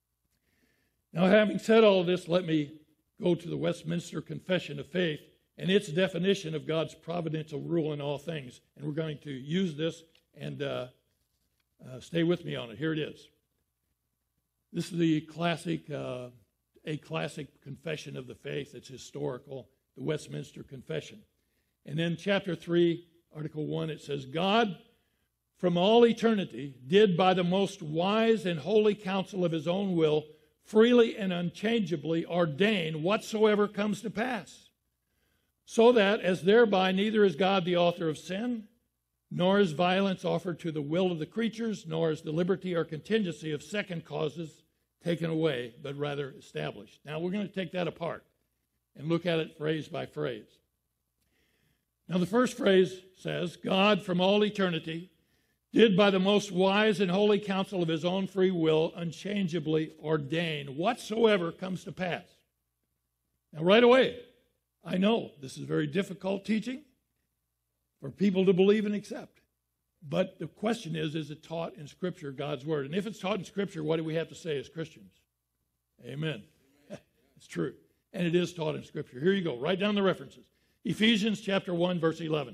Now, having said all of this, let me go to the Westminster Confession of Faith and its definition of God's providential rule in all things. And we're going to use this and stay with me on it. Here it is. This is the classic, a classic confession of the faith. It's historical, the Westminster Confession. And then chapter 3, article 1, it says, God, from all eternity, did by the most wise and holy counsel of his own will freely and unchangeably ordain whatsoever comes to pass, so that as thereby neither is God the author of sin, nor is violence offered to the will of the creatures, nor is the liberty or contingency of second causes taken away, but rather established. Now we're going to take that apart and look at it phrase by phrase. Now the first phrase says, God from all eternity did by the most wise and holy counsel of his own free will unchangeably ordain whatsoever comes to pass. Now right away, I know this is very difficult teaching for people to believe and accept. But the question is it taught in Scripture, God's Word? And if it's taught in Scripture, what do we have to say as Christians? Amen. It's true. And it is taught in Scripture. Here you go. Write down the references. Ephesians chapter 1, verse 11.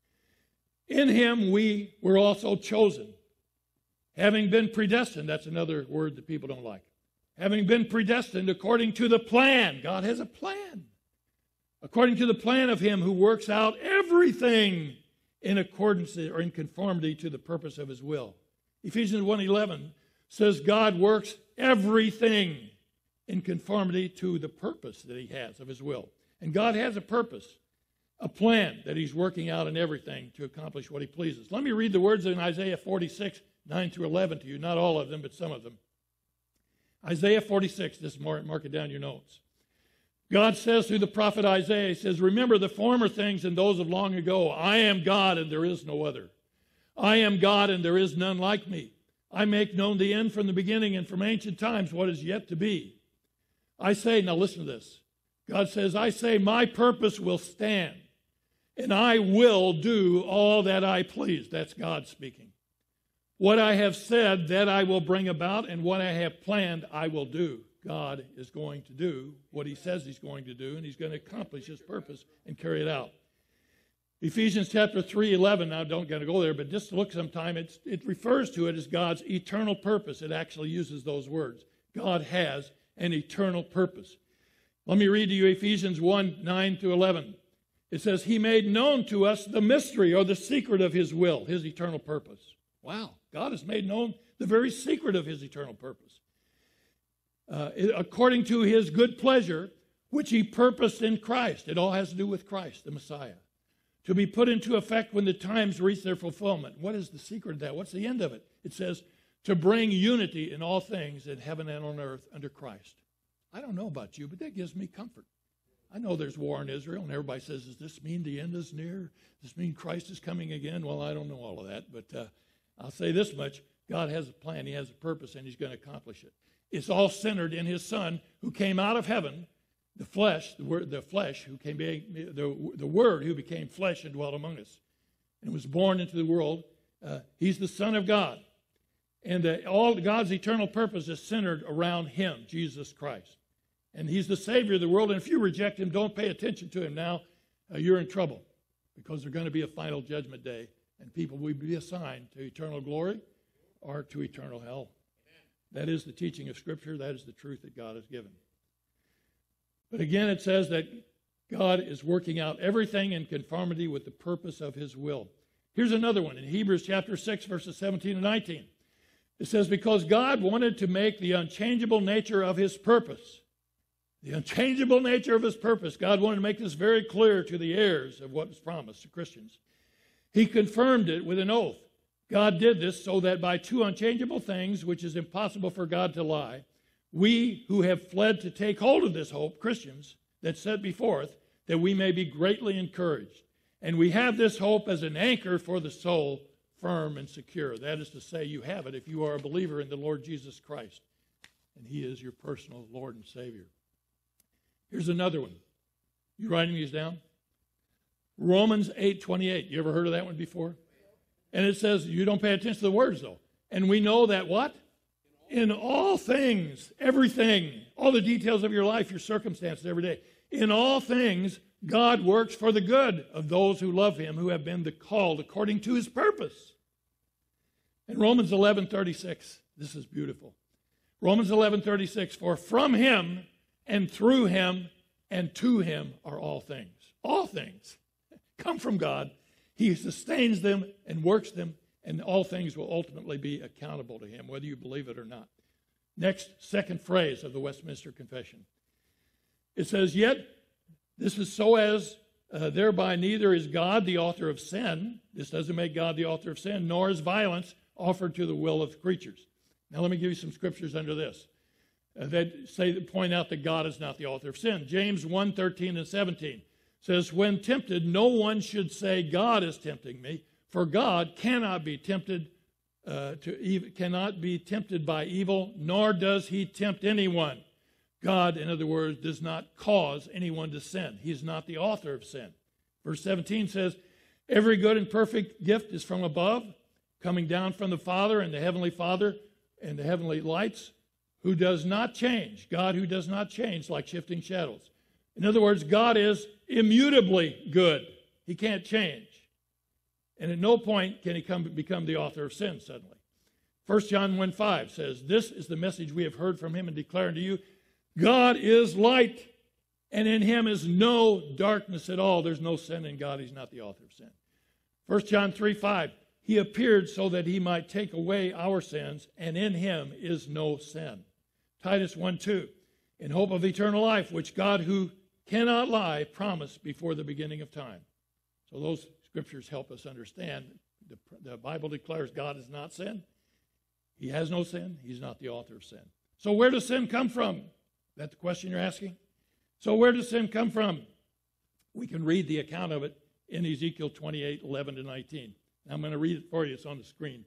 In him we were also chosen, having been predestined. That's another word that people don't like. Having been predestined according to the plan. God has a plan. According to the plan of him who works out everything in accordance or in conformity to the purpose of his will. Ephesians 1:11 says God works everything in conformity to the purpose that he has of his will. And God has a purpose, a plan that he's working out in everything to accomplish what he pleases. Let me read the words in Isaiah 46, 9 through 11 to you. Not all of them, but some of them. Isaiah 46, just mark it down in your notes. God says through the prophet Isaiah, he says, remember the former things and those of long ago. I am God and there is no other. I am God and there is none like me. I make known the end from the beginning and from ancient times what is yet to be. I say, now listen to this. God says, I say my purpose will stand and I will do all that I please. That's God speaking. What I have said, that I will bring about, and what I have planned, I will do. God is going to do what he says he's going to do, and he's going to accomplish his purpose and carry it out. Ephesians chapter 3:11, now don't got to go there, but just look sometime, it refers to it as God's eternal purpose. It actually uses those words. God has an eternal purpose. Let me read to you Ephesians 1, 9 to 11. It says, he made known to us the mystery or the secret of his will, his eternal purpose. Wow, God has made known the very secret of his eternal purpose. According to his good pleasure, which he purposed in Christ. It all has to do with Christ, the Messiah. To be put into effect when the times reach their fulfillment. What is the secret of that? What's the end of it? It says, to bring unity in all things in heaven and on earth under Christ. I don't know about you, but that gives me comfort. I know there's war in Israel, and everybody says, does this mean the end is near? Does this mean Christ is coming again? Well, I don't know all of that, but I'll say this much. God has a plan, he has a purpose, and he's going to accomplish it. It's all centered in his Son who came out of heaven, the flesh, the Word who became flesh and dwelt among us and was born into the world. He's the Son of God. And all God's eternal purpose is centered around him, Jesus Christ. And he's the Savior of the world. And if you reject him, don't pay attention to him now. You're in trouble because there's going to be a final judgment day. And people will be assigned to eternal glory or to eternal hell. That is the teaching of Scripture. That is the truth that God has given. But again, it says that God is working out everything in conformity with the purpose of his will. Here's another one in Hebrews chapter 6, verses 17 and 19. It says, because God wanted to make the unchangeable nature of his purpose, the unchangeable nature of his purpose, God wanted to make this very clear to the heirs of what was promised to Christians. He confirmed it with an oath. God did this so that by two unchangeable things, which is impossible for God to lie, we who have fled to take hold of this hope, Christians, that's set before us, that we may be greatly encouraged. And we have this hope as an anchor for the soul, firm and secure. That is to say, you have it if you are a believer in the Lord Jesus Christ. And he is your personal Lord and Savior. Here's another one. You writing these down? Romans 8:28. You ever heard of that one before? And it says, you don't pay attention to the words though. And we know that what? In all things, everything, all the details of your life, your circumstances every day. In all things, God works for the good of those who love him, who have been called according to his purpose. In Romans 11:36, this is beautiful. Romans 11:36, for from him and through him and to him are all things. All things come from God. He sustains them and works them, and all things will ultimately be accountable to him, whether you believe it or not. second phrase of the Westminster Confession. It says, yet this is so as thereby neither is God the author of sin. This doesn't make God the author of sin, nor is violence offered to the will of creatures. Now let me give you some scriptures under this that point out that God is not the author of sin. James 1:13 and 17 says, when tempted, no one should say, God is tempting me, for God cannot be tempted by evil, nor does he tempt anyone. God, in other words, does not cause anyone to sin. He is not the author of sin. Verse 17 says, every good and perfect gift is from above, coming down from the Father and the heavenly lights, who does not change. God who does not change like shifting shadows. In other words, God is immutably good. He can't change. And at no point can he become the author of sin suddenly. 1 John 1:5 says, this is the message we have heard from him and declare unto you, God is light, and in him is no darkness at all. There's no sin in God. He's not the author of sin. 1 John 3:5, he appeared so that he might take away our sins, and in him is no sin. Titus 1:2, in hope of eternal life, which God who cannot lie promised before the beginning of time. So those scriptures help us understand. The Bible declares God is not sin. He has no sin. He's not the author of sin. So where does sin come from? Is that the question you're asking? So where does sin come from? We can read the account of it in Ezekiel 28:11 to 19. Now I'm going to read it for you. It's on the screen.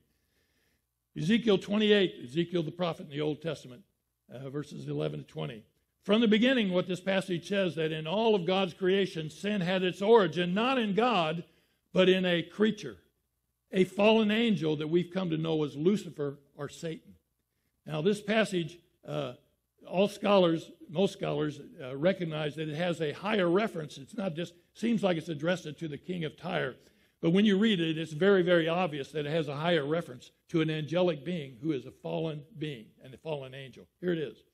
Ezekiel 28, Ezekiel the prophet in the Old Testament, verses 11 to 20. From the beginning, what this passage says, that in all of God's creation, sin had its origin not in God, but in a creature, a fallen angel that we've come to know as Lucifer or Satan. Now, this passage, most scholars recognize that it has a higher reference. It's not just, seems like it's addressed to the king of Tyre, but when you read it, it's very, very obvious that it has a higher reference to an angelic being who is a fallen being and a fallen angel. Here it is.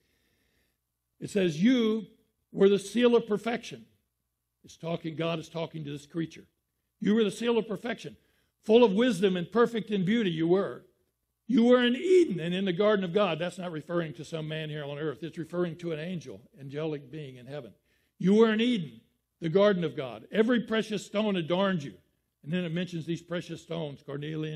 It says, you were the seal of perfection. God is talking to this creature. You were the seal of perfection. Full of wisdom and perfect in beauty you were. You were in Eden and in the garden of God. That's not referring to some man here on earth. It's referring to an angelic being in heaven. You were in Eden, the garden of God. Every precious stone adorned you. And then it mentions these precious stones, carnelian,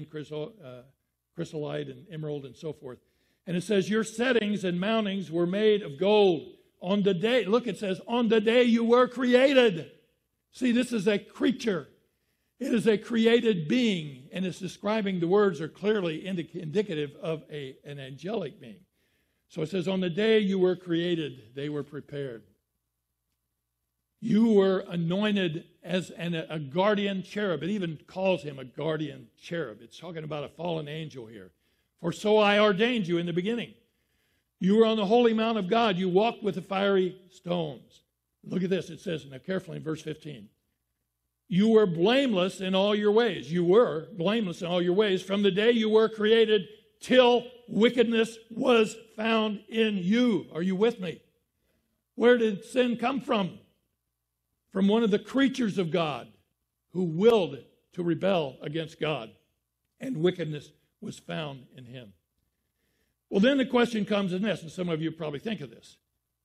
chrysolite, and emerald, and so forth. And it says, your settings and mountings were made of gold. On the day, look, it says, on the day you were created. See, this is a creature. It is a created being, and it's describing, the words are clearly indicative of an angelic being. So it says, on the day you were created, they were prepared. You were anointed as a guardian cherub. It even calls him a guardian cherub. It's talking about a fallen angel here. For so I ordained you in the beginning. You were on the holy mount of God. You walked with the fiery stones. Look at this. It says, now carefully in verse 15. You were blameless in all your ways. You were blameless in all your ways from the day you were created till wickedness was found in you. Are you with me? Where did sin come from? From one of the creatures of God who willed to rebel against God, and wickedness was found in him. Well, then the question comes in this, and some of you probably think of this.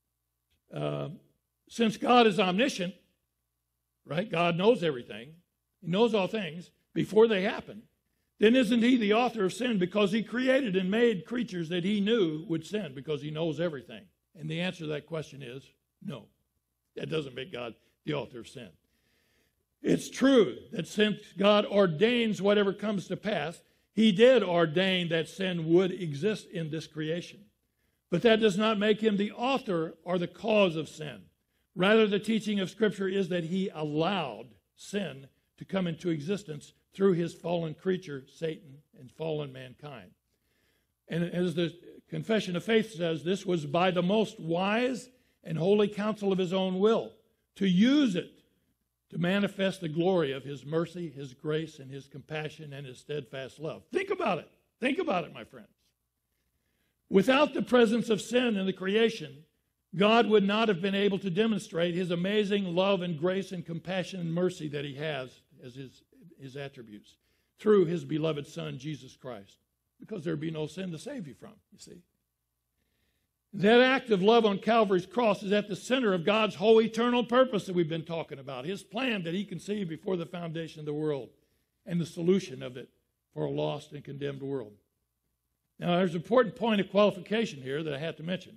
Since God is omniscient, right? God knows everything. He knows all things before they happen. Then isn't he the author of sin because he created and made creatures that he knew would sin because he knows everything? And the answer to that question is no. That doesn't make God the author of sin. It's true that since God ordains whatever comes to pass, he did ordain that sin would exist in this creation. But that does not make him the author or the cause of sin. Rather, the teaching of Scripture is that he allowed sin to come into existence through his fallen creature, Satan, and fallen mankind. And as the Confession of Faith says, this was by the most wise and holy counsel of his own will, to use it to manifest the glory of his mercy, his grace, and his compassion, and his steadfast love. Think about it. Think about it, my friends. Without the presence of sin in the creation, God would not have been able to demonstrate his amazing love and grace and compassion and mercy that he has as his attributes through his beloved Son, Jesus Christ, because there would be no sin to save you from, you see. That act of love on Calvary's cross is at the center of God's whole eternal purpose that we've been talking about, his plan that he conceived before the foundation of the world and the solution of it for a lost and condemned world. Now, there's an important point of qualification here that I have to mention.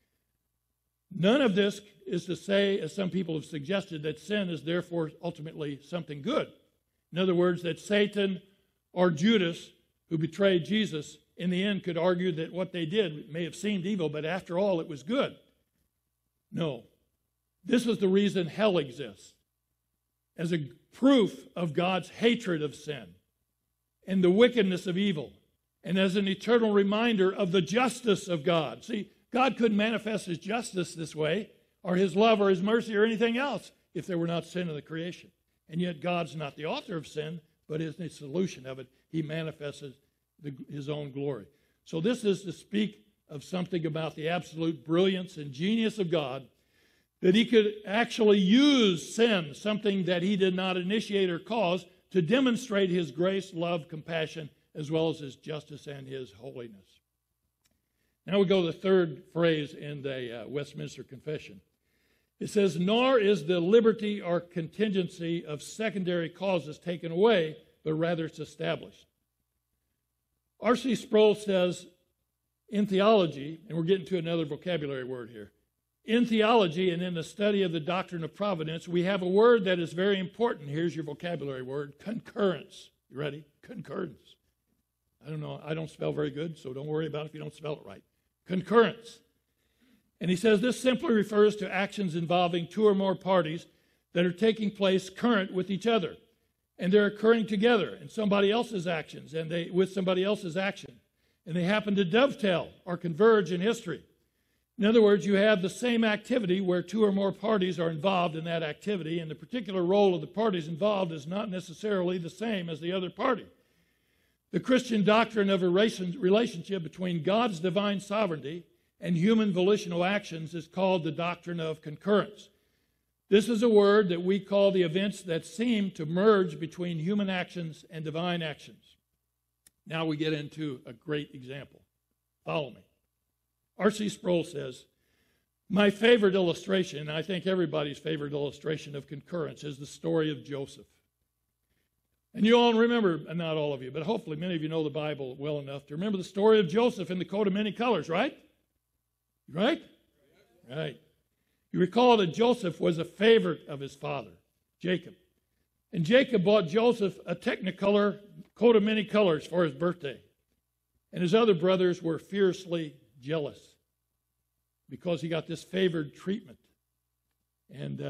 None of this is to say, as some people have suggested, that sin is therefore ultimately something good. In other words, that Satan or Judas, who betrayed Jesus, in the end could argue that what they did may have seemed evil, but after all, it was good. No. This is the reason hell exists, as a proof of God's hatred of sin and the wickedness of evil, and as an eternal reminder of the justice of God. See, God couldn't manifest his justice this way, or his love or his mercy or anything else, if there were not sin in the creation. And yet God's not the author of sin, but is the solution of it. He manifests his own glory. So this is to speak of something about the absolute brilliance and genius of God, that he could actually use sin, something that he did not initiate or cause, to demonstrate his grace, love, compassion, as well as his justice and his holiness. Now we go to the third phrase in the Westminster Confession. It says, nor is the liberty or contingency of secondary causes taken away, but rather it's established. R.C. Sproul says, in theology, and we're getting to another vocabulary word here, in theology and in the study of the doctrine of providence, we have a word that is very important. Here's your vocabulary word, concurrence. You ready? Concurrence. I don't know, I don't spell very good, so don't worry about it if you don't spell it right. Concurrence. And he says this simply refers to actions involving two or more parties that are taking place current with each other. And they're occurring together in somebody else's actions and with somebody else's action. And they happen to dovetail or converge in history. In other words, you have the same activity where two or more parties are involved in that activity, and the particular role of the parties involved is not necessarily the same as the other party. The Christian doctrine of a relationship between God's divine sovereignty and human volitional actions is called the doctrine of concurrence. This is a word that we call the events that seem to merge between human actions and divine actions. Now we get into a great example. Follow me. R.C. Sproul says, my favorite illustration, and I think everybody's favorite illustration of concurrence, is the story of Joseph. And you all remember, not all of you, but hopefully many of you know the Bible well enough to remember the story of Joseph in the coat of many colors, right? Right? Right. You recall that Joseph was a favorite of his father, Jacob. And Jacob bought Joseph a technicolor coat of many colors for his birthday. And his other brothers were fiercely jealous because he got this favored treatment. And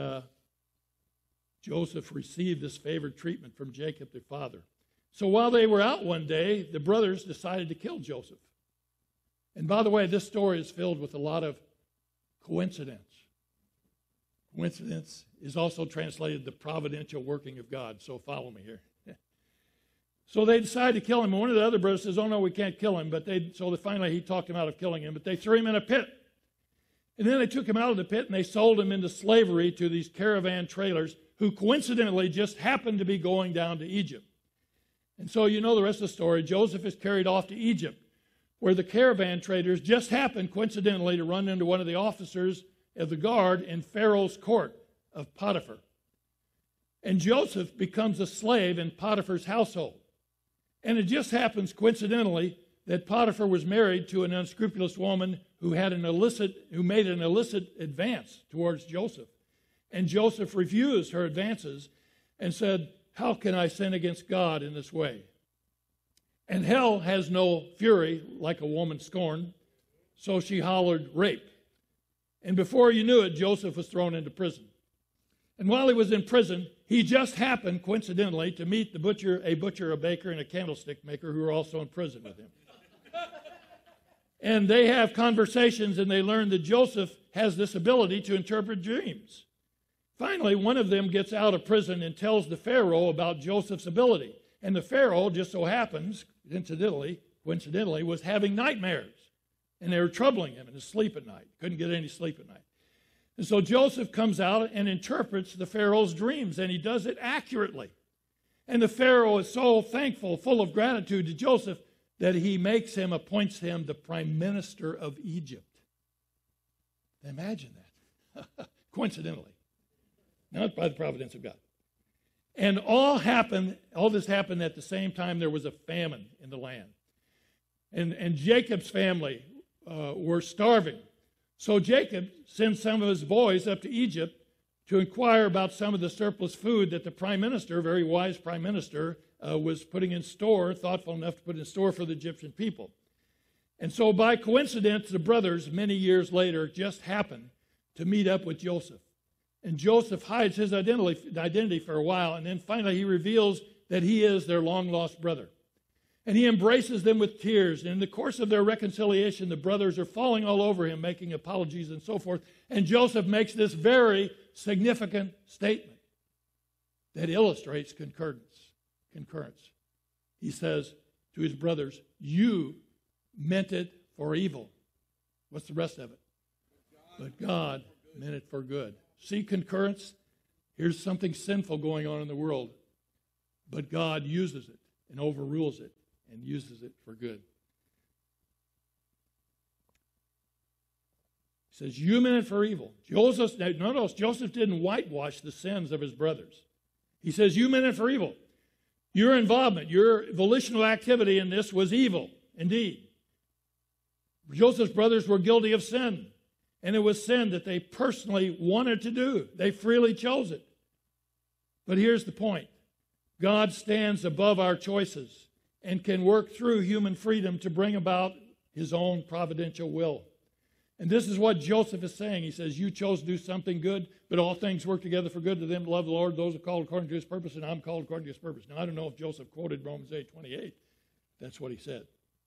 Joseph received this favored treatment from Jacob, their father. So while they were out one day, the brothers decided to kill Joseph. And by the way, this story is filled with a lot of coincidence. Coincidence is also translated the providential working of God. So follow me here. So they decided to kill him. And one of the other brothers says, oh no, we can't kill him. So finally he talked him out of killing him. But they threw him in a pit. And then they took him out of the pit and they sold him into slavery to these caravan trailers who coincidentally just happened to be going down to Egypt. And so you know the rest of the story. Joseph is carried off to Egypt, where the caravan traders just happened coincidentally to run into one of the officers of the guard in Pharaoh's court of Potiphar. And Joseph becomes a slave in Potiphar's household. And it just happens coincidentally that Potiphar was married to an unscrupulous woman who made an illicit advance towards Joseph. And Joseph refused her advances and said, how can I sin against God in this way? And hell has no fury like a woman scorned, so she hollered rape. And before you knew it, Joseph was thrown into prison. And while he was in prison, he just happened, coincidentally, to meet a butcher, a baker, and a candlestick maker who were also in prison with him. And they have conversations, and they learn that Joseph has this ability to interpret dreams. Finally, one of them gets out of prison and tells the Pharaoh about Joseph's ability. And the Pharaoh, just so happens, coincidentally, was having nightmares. And they were troubling him in his sleep at night. Couldn't get any sleep at night. And so Joseph comes out and interprets the Pharaoh's dreams, and he does it accurately. And the Pharaoh is so thankful, full of gratitude to Joseph, that he appoints him the prime minister of Egypt. Imagine that. Coincidentally. Not by the providence of God. And all this happened at the same time there was a famine in the land. And Jacob's family were starving. So Jacob sent some of his boys up to Egypt to inquire about some of the surplus food that the prime minister, a very wise prime minister, was putting in store, thoughtful enough to put in store for the Egyptian people. And so by coincidence, the brothers, many years later, just happened to meet up with Joseph. And Joseph hides his identity for a while, and then finally he reveals that he is their long-lost brother. And he embraces them with tears. And in the course of their reconciliation, the brothers are falling all over him, making apologies and so forth. And Joseph makes this very significant statement that illustrates concurrence. He says to his brothers, "You meant it for evil." What's the rest of it? But God meant it for good. See concurrence? Here's something sinful going on in the world, but God uses it and overrules it and uses it for good. He says, you meant it for evil. Joseph didn't whitewash the sins of his brothers. He says, you meant it for evil. Your involvement, your volitional activity in this was evil, indeed. Joseph's brothers were guilty of sin, and it was sin that they personally wanted to do. They freely chose it. But here's the point. God stands above our choices and can work through human freedom to bring about his own providential will. And this is what Joseph is saying. He says, you chose to do something good, but all things work together for good to them that love the Lord, those are called according to his purpose, and I'm called according to his purpose. Now, I don't know if Joseph quoted Romans 8:28. That's what he said.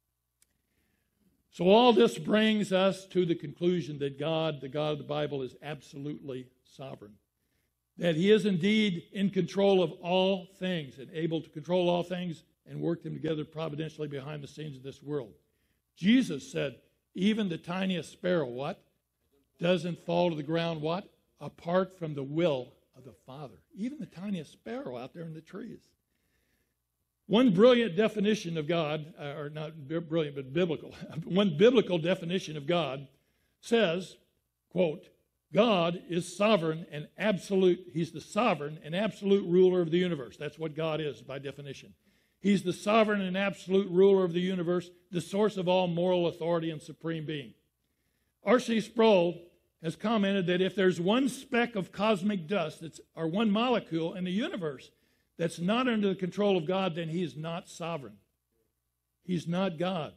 So all this brings us to the conclusion that God, the God of the Bible, is absolutely sovereign. That he is indeed in control of all things and able to control all things and work them together providentially behind the scenes of this world. Jesus said, even the tiniest sparrow, what? Doesn't fall to the ground, what? Apart from the will of the Father. Even the tiniest sparrow out there in the trees. One brilliant definition of God, or not brilliant, but biblical, one biblical definition of God says, quote, God is sovereign and absolute. He's the sovereign and absolute ruler of the universe. That's what God is by definition. He's the sovereign and absolute ruler of the universe, the source of all moral authority and supreme being. R.C. Sproul has commented that if there's one speck of cosmic dust, or one molecule in the universe that's not under the control of God, then he is not sovereign. He's not God.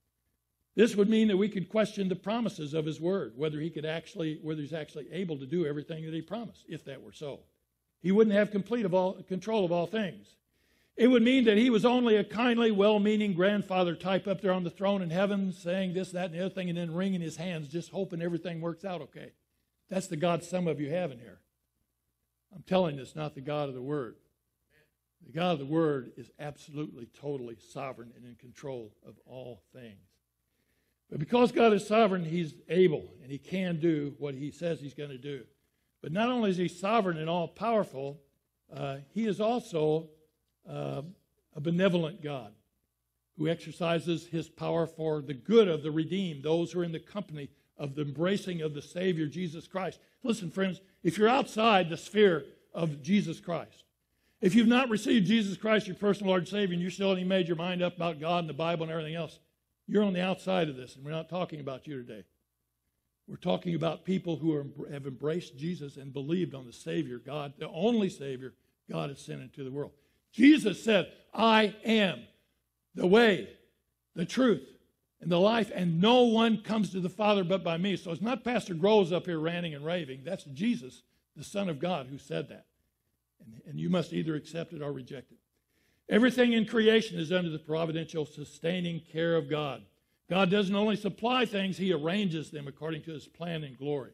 This would mean that we could question the promises of his word, whether he's actually able to do everything that he promised, if that were so. He wouldn't have complete control of all things. It would mean that he was only a kindly, well-meaning grandfather type up there on the throne in heaven, saying this, that, and the other thing, and then wringing his hands, just hoping everything works out okay. That's the God some of you have in here. I'm telling you, it's not the God of the Word. The God of the Word is absolutely, totally sovereign and in control of all things. But because God is sovereign, he's able, and he can do what he says he's going to do. But not only is he sovereign and all-powerful, he is also a benevolent God who exercises his power for the good of the redeemed, those who are in the company of the embracing of the Savior, Jesus Christ. Listen, friends, if you're outside the sphere of Jesus Christ, if you've not received Jesus Christ, your personal Lord and Savior, and you still haven't made your mind up about God and the Bible and everything else, you're on the outside of this, and we're not talking about you today. We're talking about people who have embraced Jesus and believed on the Savior, God, the only Savior God has sent into the world. Jesus said, I am the way, the truth, and the life, and no one comes to the Father but by me. So it's not Pastor Groves up here ranting and raving. That's Jesus, the Son of God, who said that. And you must either accept it or reject it. Everything in creation is under the providential, sustaining care of God. God doesn't only supply things, he arranges them according to his plan and glory.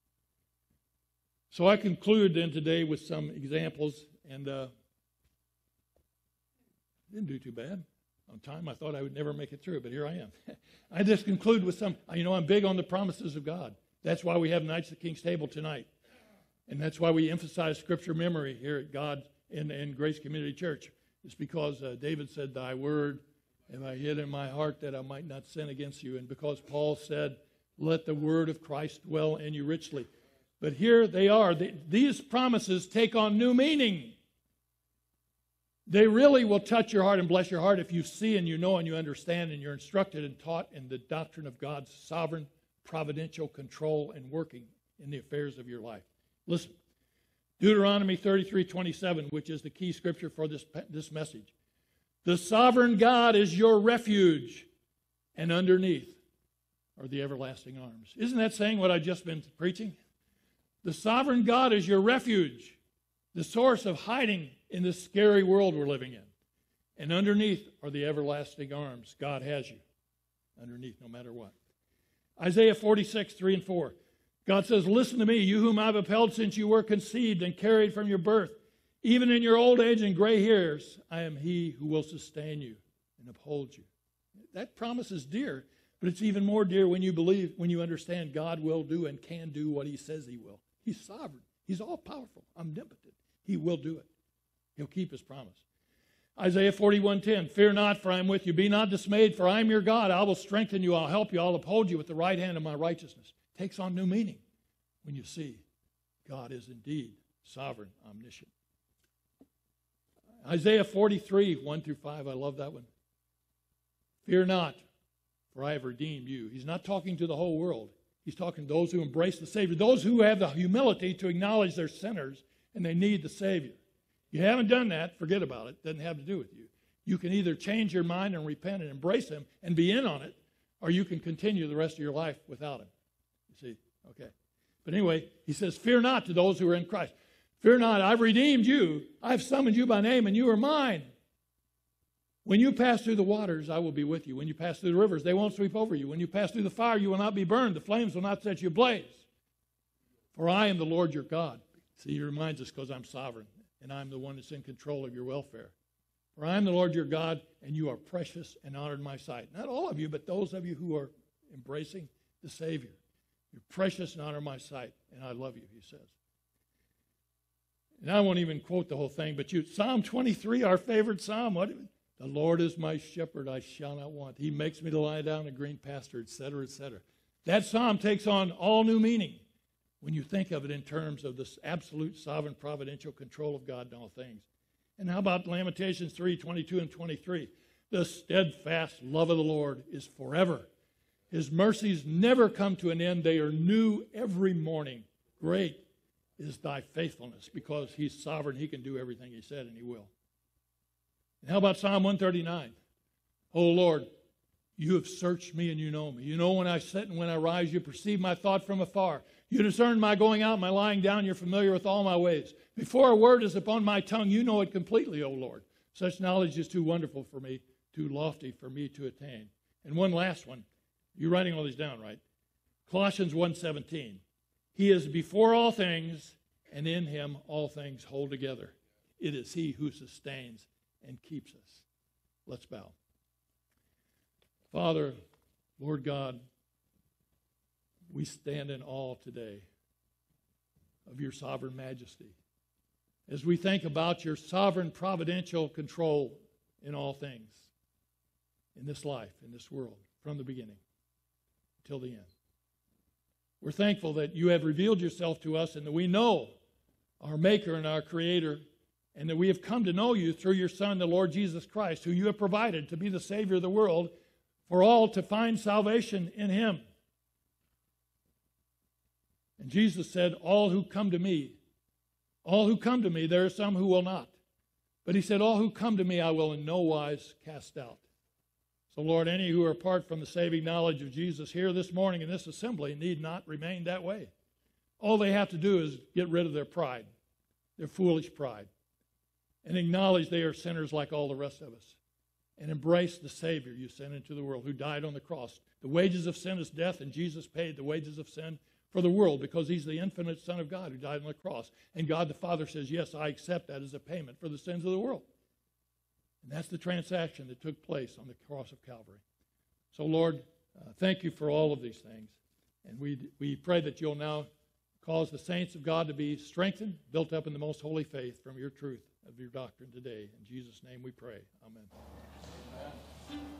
So I conclude then today with some examples, and didn't do too bad on time. I thought I would never make it through, but here I am. I just conclude with some, I'm big on the promises of God. That's why we have Knights of the King's Table tonight. And that's why we emphasize Scripture memory here at God in Grace Community Church. It's because David said, thy word have I hid in my heart that I might not sin against you. And because Paul said let the word of Christ dwell in you richly. But here they are. These promises take on new meaning. They really will touch your heart and bless your heart if you see and you know and you understand and you're instructed and taught in the doctrine of God's sovereign, providential control and working in the affairs of your life. Listen, Deuteronomy 33:27, which is the key scripture for this message. The sovereign God is your refuge, and underneath are the everlasting arms. Isn't that saying what I've just been preaching? The sovereign God is your refuge, the source of hiding in this scary world we're living in. And underneath are the everlasting arms. God has you underneath no matter what. Isaiah 46:3-4. God says, listen to me, you whom I've upheld since you were conceived and carried from your birth. Even in your old age and gray hairs, I am he who will sustain you and uphold you. That promise is dear, but it's even more dear when you believe, when you understand God will do and can do what he says he will. He's sovereign. He's all-powerful, omnipotent. He will do it. He'll keep his promise. Isaiah 41:10, fear not, for I am with you. Be not dismayed, for I am your God. I will strengthen you. I'll help you. I'll uphold you with the right hand of my righteousness. It takes on new meaning when you see God is indeed sovereign, omniscient. Isaiah 43:1-5, I love that one. Fear not, for I have redeemed you. He's not talking to the whole world. He's talking to those who embrace the Savior, those who have the humility to acknowledge they're sinners and they need the Savior. You haven't done that, forget about it. It doesn't have to do with you. You can either change your mind and repent and embrace him and be in on it, or you can continue the rest of your life without him. You see? Okay. But anyway, he says, fear not to those who are in Christ. Fear not, I've redeemed you. I've summoned you by name, and you are mine. When you pass through the waters, I will be with you. When you pass through the rivers, they won't sweep over you. When you pass through the fire, you will not be burned. The flames will not set you ablaze. For I am the Lord your God. See, he reminds us because I'm sovereign, and I'm the one that's in control of your welfare. For I am the Lord your God, and you are precious and honored in my sight. Not all of you, but those of you who are embracing the Savior. You're precious and honored in my sight, and I love you, he says. And I won't even quote the whole thing, but Psalm 23, our favorite psalm. The Lord is my shepherd, I shall not want. He makes me to lie down in green pasture, etc., etc. That psalm takes on all new meaning when you think of it in terms of this absolute sovereign providential control of God in all things. And how about Lamentations 3:22-23? The steadfast love of the Lord is forever. His mercies never come to an end. They are new every morning. Great is thy faithfulness. Because he's sovereign, he can do everything he said, and he will. And how about Psalm 139? O Lord, you have searched me and you know me. You know when I sit and when I rise. You perceive my thought from afar. You discern my going out, my lying down. You're familiar with all my ways. Before a word is upon my tongue, you know it completely, O Lord. Such knowledge is too wonderful for me, too lofty for me to attain. And one last one. You're writing all these down, right? Colossians 1:17. He is before all things, and in him all things hold together. It is he who sustains and keeps us. Let's bow. Father, Lord God, we stand in awe today of your sovereign majesty as we think about your sovereign providential control in all things, in this life, in this world, from the beginning till the end. We're thankful that you have revealed yourself to us and that we know our Maker and our Creator, and that we have come to know you through your Son, the Lord Jesus Christ, who you have provided to be the Savior of the world, for all to find salvation in him. And Jesus said, all who come to me, there are some who will not. But he said, all who come to me I will in no wise cast out. So Lord, any who are apart from the saving knowledge of Jesus here this morning in this assembly need not remain that way. All they have to do is get rid of their pride, their foolish pride, and acknowledge they are sinners like all the rest of us, and embrace the Savior you sent into the world who died on the cross. The wages of sin is death, and Jesus paid the wages of sin for the world because he's the infinite Son of God who died on the cross. And God the Father says, yes, I accept that as a payment for the sins of the world. And that's the transaction that took place on the cross of Calvary. So, Lord, thank you for all of these things. And we pray that you'll now cause the saints of God to be strengthened, built up in the most holy faith from your truth of your doctrine today. In Jesus' name we pray. Amen.